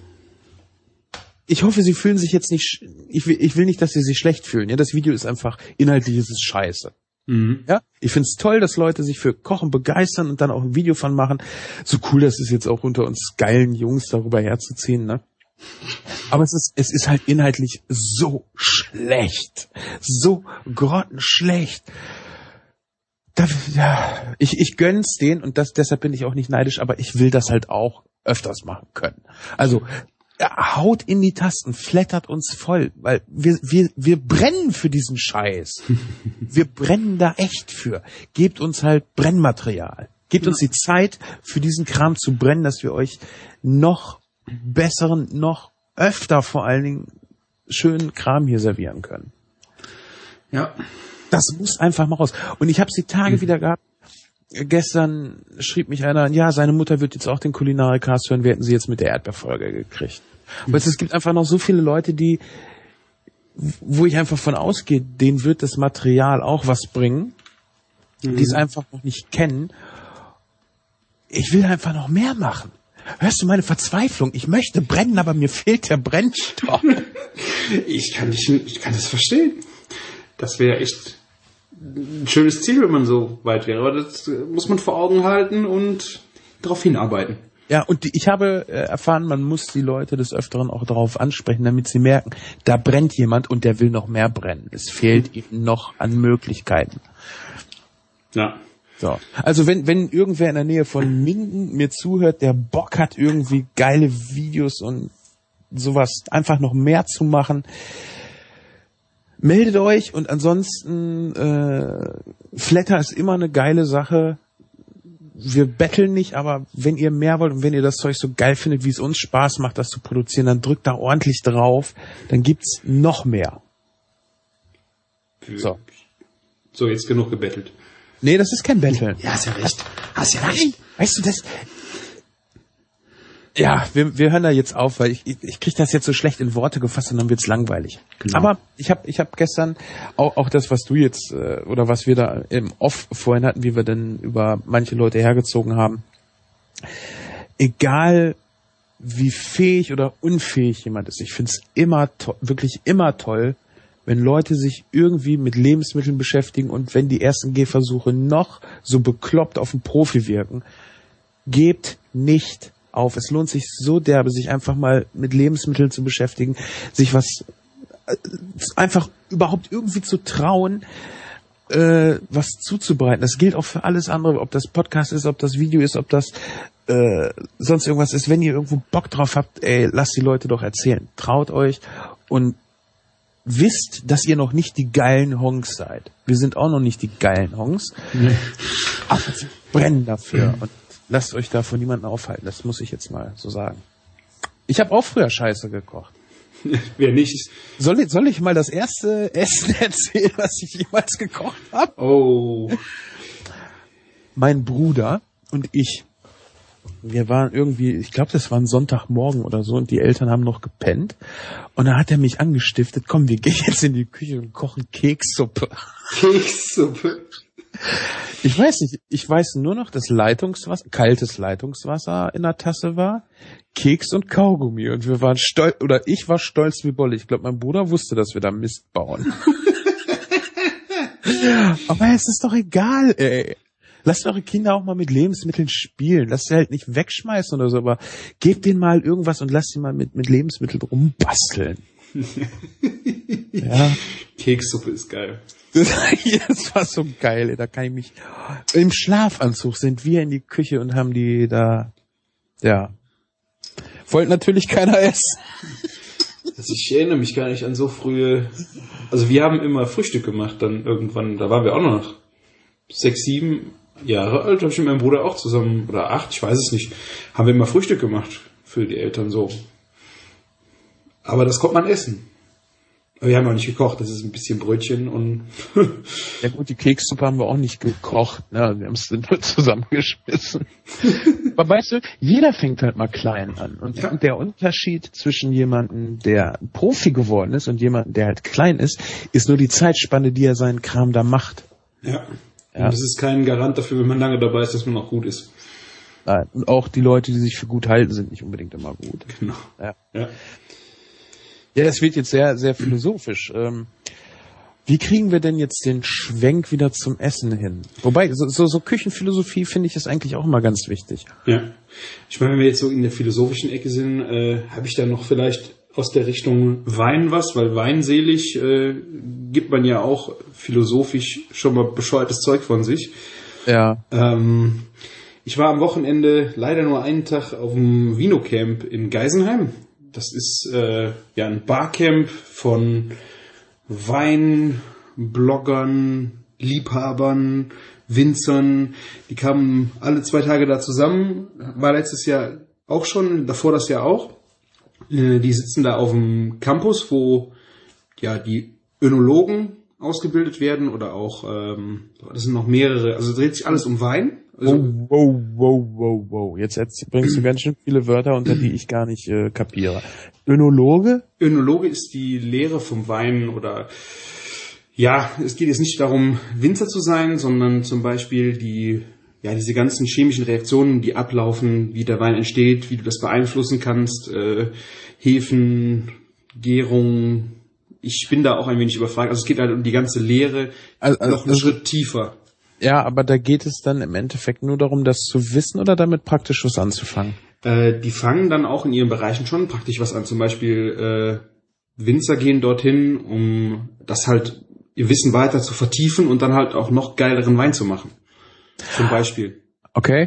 ich hoffe, sie fühlen sich jetzt nicht, ich will, ich will nicht, dass sie sich schlecht fühlen. Ja, das Video ist einfach, inhaltlich ist es scheiße. Mhm. Ja, ich find's toll, dass Leute sich für Kochen begeistern und dann auch ein Video von machen. So cool, das ist jetzt auch unter uns geilen Jungs darüber herzuziehen, ne? Aber es ist, es ist halt inhaltlich so schlecht. So grottenschlecht. Da, ja, ich, ich gönn's denen und das, deshalb bin ich auch nicht neidisch, aber ich will das halt auch öfters machen können. Also, ja, haut in die Tasten, flattert uns voll, weil wir, wir, wir brennen für diesen Scheiß. Wir brennen da echt für. Gebt uns halt Brennmaterial. Gebt uns die Zeit, für diesen Kram zu brennen, dass wir euch noch besseren, noch öfter vor allen Dingen schönen Kram hier servieren können. Ja. Das muss einfach mal raus. Und ich habe es die Tage mhm. wieder gehabt. Gestern schrieb mich einer, ja, seine Mutter wird jetzt auch den Kulinarikast hören, wir hätten sie jetzt mit der Erdbeerfolge gekriegt. Mhm. Und es gibt einfach noch so viele Leute, die, wo ich einfach von ausgehe, denen wird das Material auch was bringen, mhm. die es einfach noch nicht kennen. Ich will einfach noch mehr machen. Hörst du meine Verzweiflung? Ich möchte brennen, aber mir fehlt der Brennstoff. Ich kann nicht, ich kann das verstehen. Das wäre echt ein schönes Ziel, wenn man so weit wäre. Aber das muss man vor Augen halten und darauf hinarbeiten. Ja, und die, ich habe äh, erfahren, man muss die Leute des Öfteren auch darauf ansprechen, damit sie merken, da brennt jemand und der will noch mehr brennen. Es fehlt ihm noch an Möglichkeiten. Ja. So. Also wenn, wenn irgendwer in der Nähe von Minden mir zuhört, der Bock hat, irgendwie geile Videos und sowas einfach noch mehr zu machen, meldet euch. Und ansonsten äh, Flatter ist immer eine geile Sache. Wir betteln nicht, aber wenn ihr mehr wollt und wenn ihr das Zeug so geil findet, wie es uns Spaß macht, das zu produzieren, dann drückt da ordentlich drauf, dann gibt's noch mehr. So. So, jetzt genug gebettelt. Nee, das ist kein Betteln. Ja, hast ja recht. Hast ja recht. Weißt du, das... Ja, wir, wir hören da jetzt auf, weil ich, ich, ich kriege das jetzt so schlecht in Worte gefasst und dann wird's langweilig. Genau. Aber ich habe ich hab gestern auch, auch das, was du jetzt, äh, oder was wir da im Off vorhin hatten, wie wir denn über manche Leute hergezogen haben. Egal wie fähig oder unfähig jemand ist, ich find's immer to- wirklich immer toll, wenn Leute sich irgendwie mit Lebensmitteln beschäftigen und wenn die ersten Gehversuche noch so bekloppt auf den Profi wirken, gebt nicht auf. Es lohnt sich so derbe, sich einfach mal mit Lebensmitteln zu beschäftigen, sich was äh, einfach überhaupt irgendwie zu trauen, äh, was zuzubereiten. Das gilt auch für alles andere, ob das Podcast ist, ob das Video ist, ob das äh, sonst irgendwas ist. Wenn ihr irgendwo Bock drauf habt, ey, lasst die Leute doch erzählen. Traut euch und wisst, dass ihr noch nicht die geilen Honks seid. Wir sind auch noch nicht die geilen Honks. Nee. Aber wir brennen dafür und lasst euch da von niemandem aufhalten. Das muss ich jetzt mal so sagen. Ich habe auch früher Scheiße gekocht. Wer nicht? Soll ich, soll ich mal das erste Essen erzählen, was ich jemals gekocht habe? Oh. Mein Bruder und ich, wir waren irgendwie, ich glaube, das war ein Sonntagmorgen oder so und die Eltern haben noch gepennt. Und dann hat er mich angestiftet, komm, wir gehen jetzt in die Küche und kochen Kekssuppe. Kekssuppe? Ich weiß nicht, ich weiß nur noch, dass Leitungswasser, kaltes Leitungswasser in der Tasse war, Keks und Kaugummi und wir waren stolz, oder ich war stolz wie Bolle. Ich glaube, mein Bruder wusste, dass wir da Mist bauen. Aber es ist doch egal, ey. Lasst eure Kinder auch mal mit Lebensmitteln spielen. Lasst sie halt nicht wegschmeißen oder so, aber gebt denen mal irgendwas und lasst sie mal mit, mit Lebensmitteln rumbasteln. Ja. Kekssuppe ist geil. Das war so geil, ey. Da kann ich mich... Im Schlafanzug sind wir in die Küche und haben die da... Ja. Wollte natürlich keiner essen. Also ich erinnere mich gar nicht an so frühe... Also wir haben immer Frühstück gemacht dann irgendwann. Da waren wir auch noch sechs, sieben... Jahre alt, habe ich mit meinem Bruder auch zusammen, oder acht, ich weiß es nicht, haben wir immer Frühstück gemacht für die Eltern so. Aber das konnte man essen. Aber wir haben auch nicht gekocht, das ist ein bisschen Brötchen und... Ja gut, die Kekssuppe haben wir auch nicht gekocht, ne? Wir haben es nur zusammengeschmissen. Aber weißt du, jeder fängt halt mal klein an. Und ja. der Unterschied zwischen jemandem, der Profi geworden ist und jemandem, der halt klein ist, ist nur die Zeitspanne, die er seinen Kram da macht. Ja. Ja. Und das ist kein Garant dafür, wenn man lange dabei ist, dass man auch gut ist. Nein. Und auch die Leute, die sich für gut halten, sind nicht unbedingt immer gut. Genau. Ja. Ja. Ja, das wird jetzt sehr, sehr philosophisch. Ähm, wie kriegen wir denn jetzt den Schwenk wieder zum Essen hin? Wobei, so, so, so Küchenphilosophie finde ich ist eigentlich auch immer ganz wichtig. Ja. Ich meine, wenn wir jetzt so in der philosophischen Ecke sind, äh, habe ich da noch vielleicht aus der Richtung Wein was, weil weinselig äh, gibt man ja auch philosophisch schon mal bescheuertes Zeug von sich. Ja. Ähm, ich war am Wochenende leider nur einen Tag auf dem Vinocamp in Geisenheim. Das ist äh, ja ein Barcamp von Weinbloggern, Liebhabern, Winzern. Die kamen alle zwei Tage da zusammen. War letztes Jahr auch schon, davor das Jahr auch. Äh, die sitzen da auf dem Campus, wo ja die Önologen ausgebildet werden oder auch, ähm, das sind noch mehrere, also dreht sich alles um Wein. Also, wow, wow, wow, wow, wow. Jetzt bringst du ganz schön viele Wörter unter, die ich gar nicht äh, kapiere. Önologe? Önologe ist die Lehre vom Wein oder ja, es geht jetzt nicht darum, Winzer zu sein, sondern zum Beispiel die, ja, diese ganzen chemischen Reaktionen, die ablaufen, wie der Wein entsteht, wie du das beeinflussen kannst, äh, Hefen, Gärung. Ich bin da auch ein wenig überfragt. Also es geht halt um die ganze Lehre, also, also, noch einen Schritt tiefer. Ja, aber da geht es dann im Endeffekt nur darum, das zu wissen oder damit praktisch was anzufangen? Äh, die fangen dann auch in ihren Bereichen schon praktisch was an. Zum Beispiel äh, Winzer gehen dorthin, um das halt ihr Wissen weiter zu vertiefen und dann halt auch noch geileren Wein zu machen. Zum Beispiel. Okay.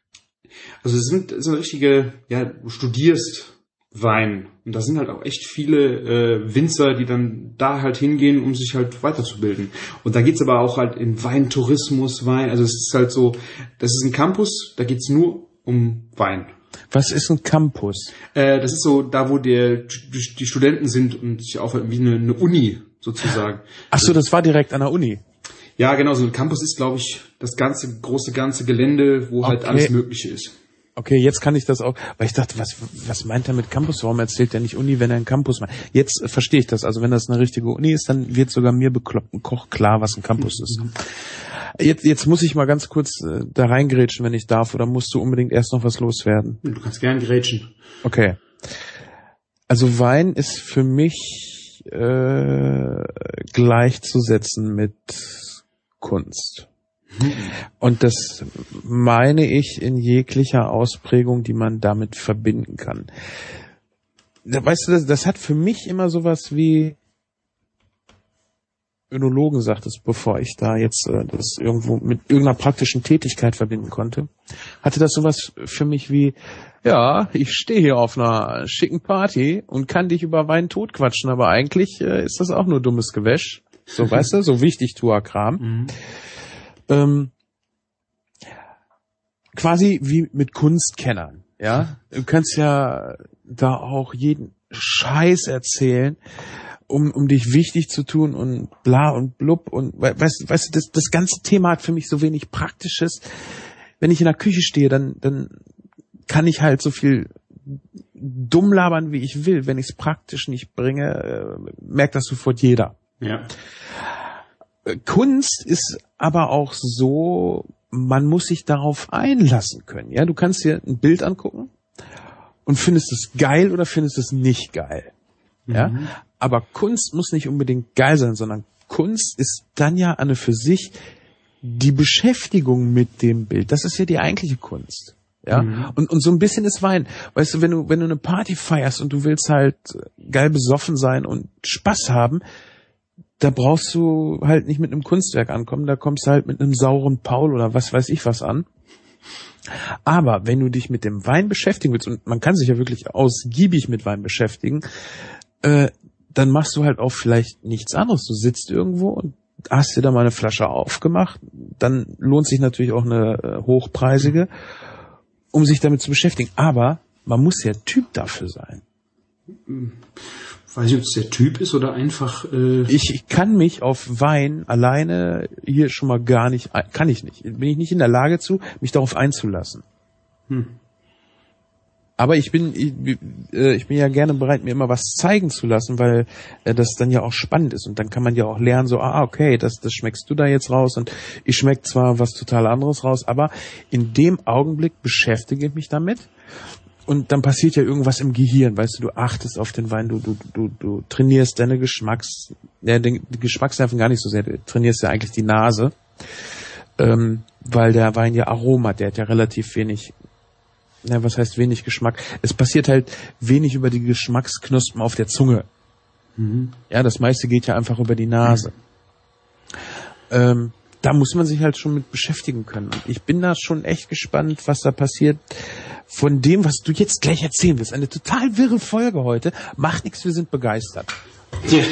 Also es sind, es ist eine richtige, ja, du studierst Wein. Und da sind halt auch echt viele äh, Winzer, die dann da halt hingehen, um sich halt weiterzubilden. Und da geht's aber auch halt in Weintourismus, Wein. Also es ist halt so, das ist ein Campus, da geht's nur um Wein. Was ist ein Campus? Äh, das ist so da, wo der, die, die Studenten sind und sich aufhalten, wie eine, eine Uni sozusagen. Ach so, das war direkt an der Uni. Ja, genau, so ein Campus ist, glaube ich, das ganze, große, ganze Gelände, wo halt Okay. alles Mögliche ist. Okay, jetzt kann ich das auch, weil ich dachte, was, was meint er mit Campus? Warum erzählt er nicht Uni, wenn er einen Campus meint? Jetzt äh, verstehe ich das. Also wenn das eine richtige Uni ist, dann wird sogar mir bekloppten Koch klar, was ein Campus ist. Jetzt, jetzt muss ich mal ganz kurz äh, da reingrätschen, wenn ich darf, oder musst du unbedingt erst noch was loswerden? Du kannst gern grätschen. Okay. Also Wein ist für mich äh, gleichzusetzen mit Kunst. Und das meine ich in jeglicher Ausprägung, die man damit verbinden kann. Weißt du, das, das hat für mich immer sowas wie Önologen, sagt es, bevor ich da jetzt äh, das irgendwo mit irgendeiner praktischen Tätigkeit verbinden konnte, hatte das sowas für mich wie, ja, ich stehe hier auf einer schicken Party und kann dich über Wein totquatschen, aber eigentlich äh, ist das auch nur dummes Gewäsch. So, weißt du, so Wichtigtuer-Kram. Mhm. Ähm, quasi wie mit Kunstkennern, ja. Du kannst ja da auch jeden Scheiß erzählen, um, um dich wichtig zu tun und bla und blub und weißt, weißt du, das, das ganze Thema hat für mich so wenig Praktisches. Wenn ich in der Küche stehe, dann, dann kann ich halt so viel dumm labern, wie ich will. Wenn ich es praktisch nicht bringe, äh, merkt das sofort jeder. Ja. Kunst ist aber auch so, man muss sich darauf einlassen können. Ja, du kannst dir ein Bild angucken und findest es geil oder findest es nicht geil. Ja, Mhm. aber Kunst muss nicht unbedingt geil sein, sondern Kunst ist dann ja an und für sich die Beschäftigung mit dem Bild. Das ist ja die eigentliche Kunst. Ja, Mhm. und, und so ein bisschen ist Wein. Weißt du, wenn du, wenn du eine Party feierst und du willst halt geil besoffen sein und Spaß haben, da brauchst du halt nicht mit einem Kunstwerk ankommen, da kommst du halt mit einem sauren Paul oder was weiß ich was an. Aber wenn du dich mit dem Wein beschäftigen willst, und man kann sich ja wirklich ausgiebig mit Wein beschäftigen, äh, dann machst du halt auch vielleicht nichts anderes. Du sitzt irgendwo und hast dir da mal eine Flasche aufgemacht, dann lohnt sich natürlich auch eine äh, hochpreisige, um sich damit zu beschäftigen. Aber man muss ja Typ dafür sein. Weiß nicht, ob es der Typ ist oder einfach... Äh ich, ich kann mich auf Wein alleine hier schon mal gar nicht, kann ich nicht. Bin ich nicht in der Lage zu, mich darauf einzulassen. Hm. Aber ich bin, ich, ich bin ja gerne bereit, mir immer was zeigen zu lassen, weil äh, das dann ja auch spannend ist. Und dann kann man ja auch lernen, so, ah, okay, das, das schmeckst du da jetzt raus und ich schmeck zwar was total anderes raus, aber in dem Augenblick beschäftige ich mich damit. Und dann passiert ja irgendwas im Gehirn, weißt du, du achtest auf den Wein, du, du, du, du trainierst deine Geschmacks, ja, den, die Geschmacksnerven gar nicht so sehr, du trainierst ja eigentlich die Nase, ähm, weil der Wein ja Aroma hat, der hat ja relativ wenig, na, was heißt wenig Geschmack? Es passiert halt wenig über die Geschmacksknospen auf der Zunge. Mhm. Ja, das meiste geht ja einfach über die Nase. Mhm. Ähm, da muss man sich halt schon mit beschäftigen können. Und ich bin da schon echt gespannt, was da passiert. Von dem, was du jetzt gleich erzählen willst. Eine total wirre Folge heute. Macht nichts, wir sind begeistert. Ja.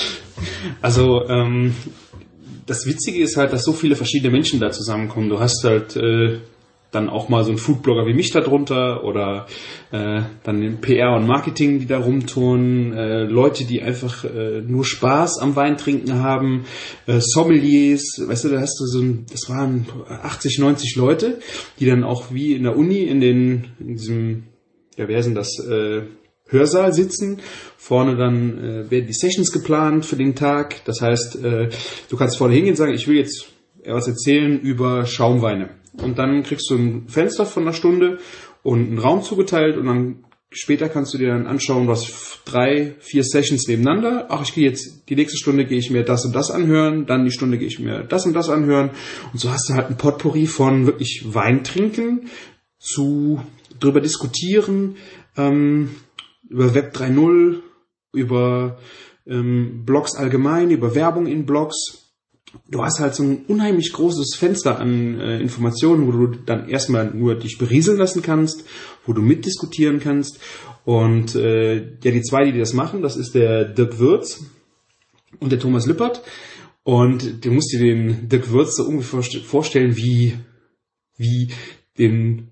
Also, ähm, das Witzige ist halt, dass so viele verschiedene Menschen da zusammenkommen. Du hast halt äh, dann auch mal so einen Foodblogger wie mich da drunter oder äh, dann den P R und Marketing, die da rumtun, äh, Leute, die einfach äh, nur Spaß am Weintrinken haben, äh, Sommeliers, weißt du, da hast du so ein, das waren achtzig, neunzig Leute, die dann auch wie in der Uni in den, in diesem, ja, wer ist denn das, äh, Hörsaal sitzen. Vorne dann äh, werden die Sessions geplant für den Tag. Das heißt, äh, du kannst vorne hingehen und sagen, ich will jetzt was erzählen über Schaumweine. Und dann kriegst du ein Fenster von einer Stunde und einen Raum zugeteilt und dann später kannst du dir dann anschauen, was drei, vier Sessions nebeneinander. Ach, ich gehe jetzt, die nächste Stunde gehe ich mir das und das anhören, dann die Stunde gehe ich mir das und das anhören. Und so hast du halt ein Potpourri von wirklich Wein trinken, zu drüber diskutieren, ähm, über Web drei Punkt null, über ähm, Blogs allgemein, über Werbung in Blogs. Du hast halt so ein unheimlich großes Fenster an äh, Informationen, wo du dann erstmal nur dich berieseln lassen kannst, wo du mitdiskutieren kannst. Und äh, ja, die zwei, die das machen, das ist der Dirk Würz und der Thomas Lippert. Und du musst dir den Dirk Würz so ungefähr vorstellen wie, wie den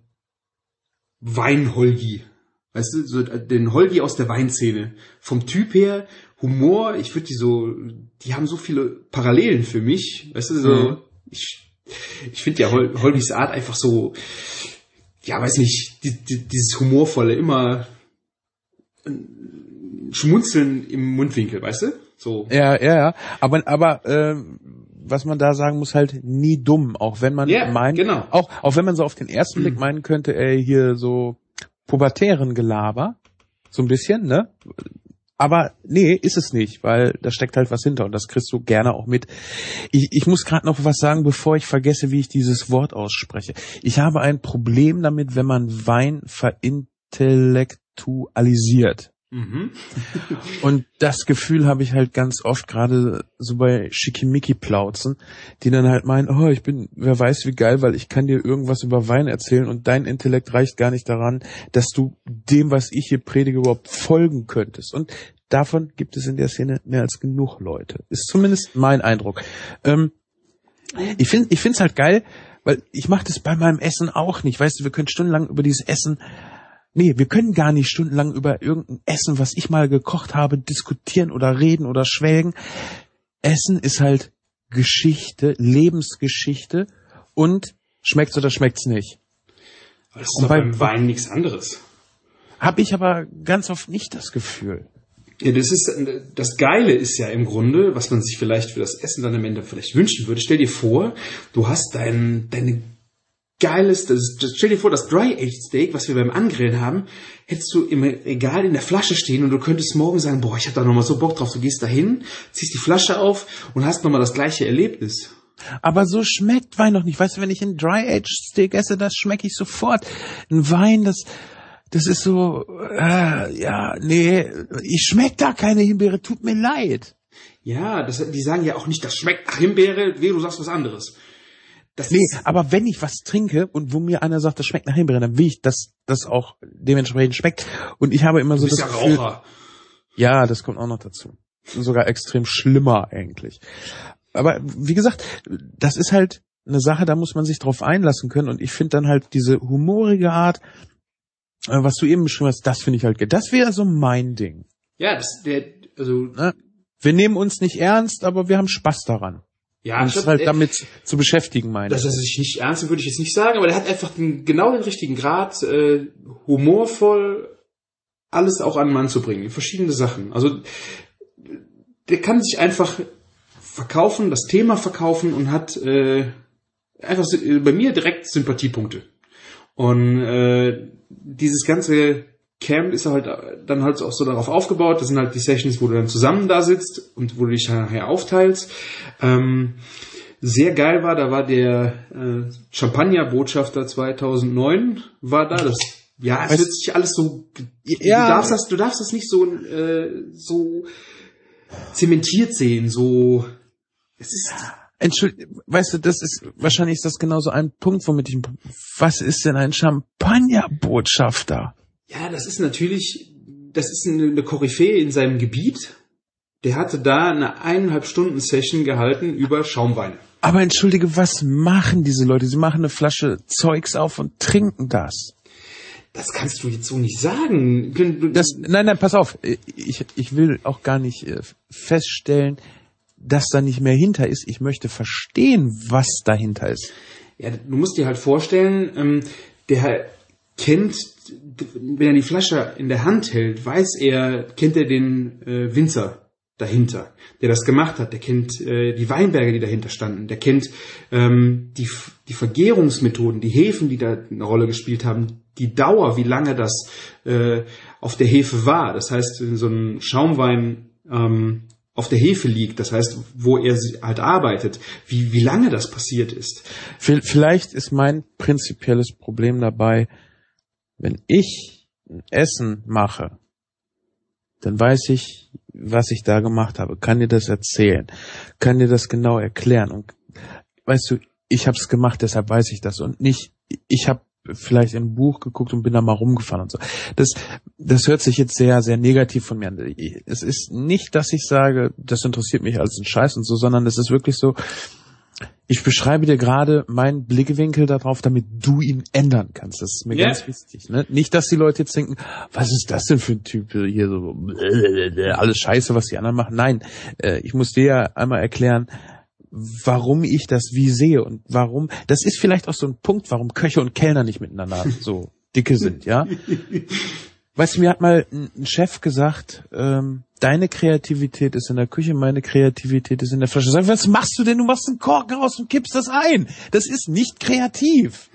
Wein-Holgi. Weißt du, so den Holgi aus der Weinszene. Vom Typ her, Humor, ich würde die so, die haben so viele Parallelen für mich. Weißt du, so, mhm. ich, ich finde ja Hol, Holgis Art einfach so, ja, weiß nicht, die, die, dieses Humorvolle, immer Schmunzeln im Mundwinkel, weißt du? So. Ja, ja, ja. Aber, aber, äh, was man da sagen muss, halt nie dumm. Auch wenn man ja, meint, genau. auch, auch wenn man so auf den ersten Blick meinen könnte, ey, hier so, pubertären Gelaber, so ein bisschen, ne? Aber nee, ist es nicht, weil da steckt halt was hinter und das kriegst du gerne auch mit. Ich, ich muss gerade noch was sagen, bevor ich vergesse, wie ich dieses Wort ausspreche. Ich habe ein Problem damit, wenn man Wein verintellektualisiert. Mhm. Und das Gefühl habe ich halt ganz oft, gerade so bei Schickimicki-Plauzen, die dann halt meinen, oh, ich bin, wer weiß wie geil, weil ich kann dir irgendwas über Wein erzählen und dein Intellekt reicht gar nicht daran, dass du dem, was ich hier predige, überhaupt folgen könntest. Und davon gibt es in der Szene mehr als genug Leute. Ist zumindest mein Eindruck. Ähm, ich finde, ich finde es halt geil, weil ich mache das bei meinem Essen auch nicht. Weißt du, wir können stundenlang über dieses Essen Nee, wir können gar nicht stundenlang über irgendein Essen, was ich mal gekocht habe, diskutieren oder reden oder schwelgen. Essen ist halt Geschichte, Lebensgeschichte und schmeckt's oder schmeckt's nicht. Das ist doch beim Wein nichts anderes. Habe ich aber ganz oft nicht das Gefühl. Ja, das ist, das Geile ist ja im Grunde, was man sich vielleicht für das Essen dann am Ende vielleicht wünschen würde. Stell dir vor, du hast dein, deine geiles, das, das, stell dir vor, das Dry-Aged Steak, was wir beim Angrillen haben, hättest du im Regal in der Flasche stehen und du könntest morgen sagen, boah, ich hab da nochmal so Bock drauf, du gehst da hin, ziehst die Flasche auf und hast nochmal das gleiche Erlebnis. Aber so schmeckt Wein noch nicht. Weißt du, wenn ich ein Dry-Aged Steak esse, das schmecke ich sofort. Ein Wein, das, das ist so, äh, ja, nee, ich schmeck da keine Himbeere, tut mir leid. Ja, das, die sagen ja auch nicht, das schmeckt nach Himbeere, wie du sagst was anderes. Das nee, aber wenn ich was trinke und wo mir einer sagt, das schmeckt nach Himbeere, dann will ich, dass das auch dementsprechend schmeckt. Und ich habe immer so du bist das ja Gefühl, Raucher. Ja, das kommt auch noch dazu. Sogar extrem schlimmer eigentlich. aber wie gesagt, das ist halt eine Sache, da muss man sich drauf einlassen können und ich finde dann halt diese humorige Art, äh, was du eben beschrieben hast, das finde ich halt, das wäre so mein Ding. Ja, das, der, also. Ne? Wir nehmen uns nicht ernst, aber wir haben Spaß daran. Ja, uns glaub, halt der, damit zu beschäftigen, meine dass er sich nicht ernst nimmt, würde ich jetzt nicht sagen, aber der hat einfach den, genau den richtigen Grad, äh, humorvoll alles auch an den Mann zu bringen, verschiedene Sachen. Also der kann sich einfach verkaufen, das Thema verkaufen und hat äh, einfach bei mir direkt Sympathiepunkte. Und äh, dieses ganze Camp ist halt dann halt auch so darauf aufgebaut. Das sind halt die Sessions, wo du dann zusammen da sitzt und wo du dich nachher aufteilst. Ähm, sehr geil war, da war der äh, Champagner-Botschafter zweitausendneun war da. Das, ja, es wird sich alles so. Ja. Du darfst das, du darfst das nicht so äh, so zementiert sehen. So, es ist. Entschuldigung, weißt du, das ist wahrscheinlich ist das genauso ein Punkt, womit ich. Was ist denn ein Champagner-Botschafter? Ja, das ist natürlich, das ist eine, eine Koryphäe in seinem Gebiet. Der hatte da eine eineinhalb Stunden Session gehalten über Schaumweine. Aber entschuldige, was machen diese Leute? Sie machen eine Flasche Zeugs auf und trinken das. Das kannst du jetzt so nicht sagen. Das, nein, nein, pass auf. Ich, ich will auch gar nicht feststellen, dass da nicht mehr hinter ist. Ich möchte verstehen, was dahinter ist. Ja, du musst dir halt vorstellen, der kennt, wenn er die Flasche in der Hand hält, weiß er, kennt er den äh, Winzer dahinter, der das gemacht hat. Der kennt äh, die Weinberge, die dahinter standen. Der kennt ähm, die, die Vergärungsmethoden, die Hefen, die da eine Rolle gespielt haben, die Dauer, wie lange das äh, auf der Hefe war. Das heißt, wenn so ein Schaumwein ähm, auf der Hefe liegt, das heißt, wo er halt arbeitet, wie, wie lange das passiert ist. Vielleicht ist mein prinzipielles Problem dabei, wenn ich ein Essen mache, dann weiß ich, was ich da gemacht habe, kann dir das erzählen, kann dir das genau erklären. Und weißt du, ich habe es gemacht, deshalb weiß ich das und nicht, ich habe vielleicht im Buch geguckt und bin da mal rumgefahren und so. Das, das hört sich jetzt sehr, sehr negativ von mir an. Es ist nicht, dass ich sage, das interessiert mich als ein Scheiß und so, sondern es ist wirklich so, ich beschreibe dir gerade meinen Blickwinkel darauf, damit du ihn ändern kannst. Das ist mir yeah. ganz wichtig. Ne? Nicht, dass die Leute jetzt denken, was ist das denn für ein Typ hier so, alles Scheiße, was die anderen machen. Nein, ich muss dir ja einmal erklären, warum ich das wie sehe und warum. Das ist vielleicht auch so ein Punkt, warum Köche und Kellner nicht miteinander so dicke sind, ja. Weißt du, mir hat mal ein Chef gesagt, ähm, deine Kreativität ist in der Küche, meine Kreativität ist in der Flasche. Sag, was machst du denn? Du machst einen Korken raus und kippst das ein. Das ist nicht kreativ.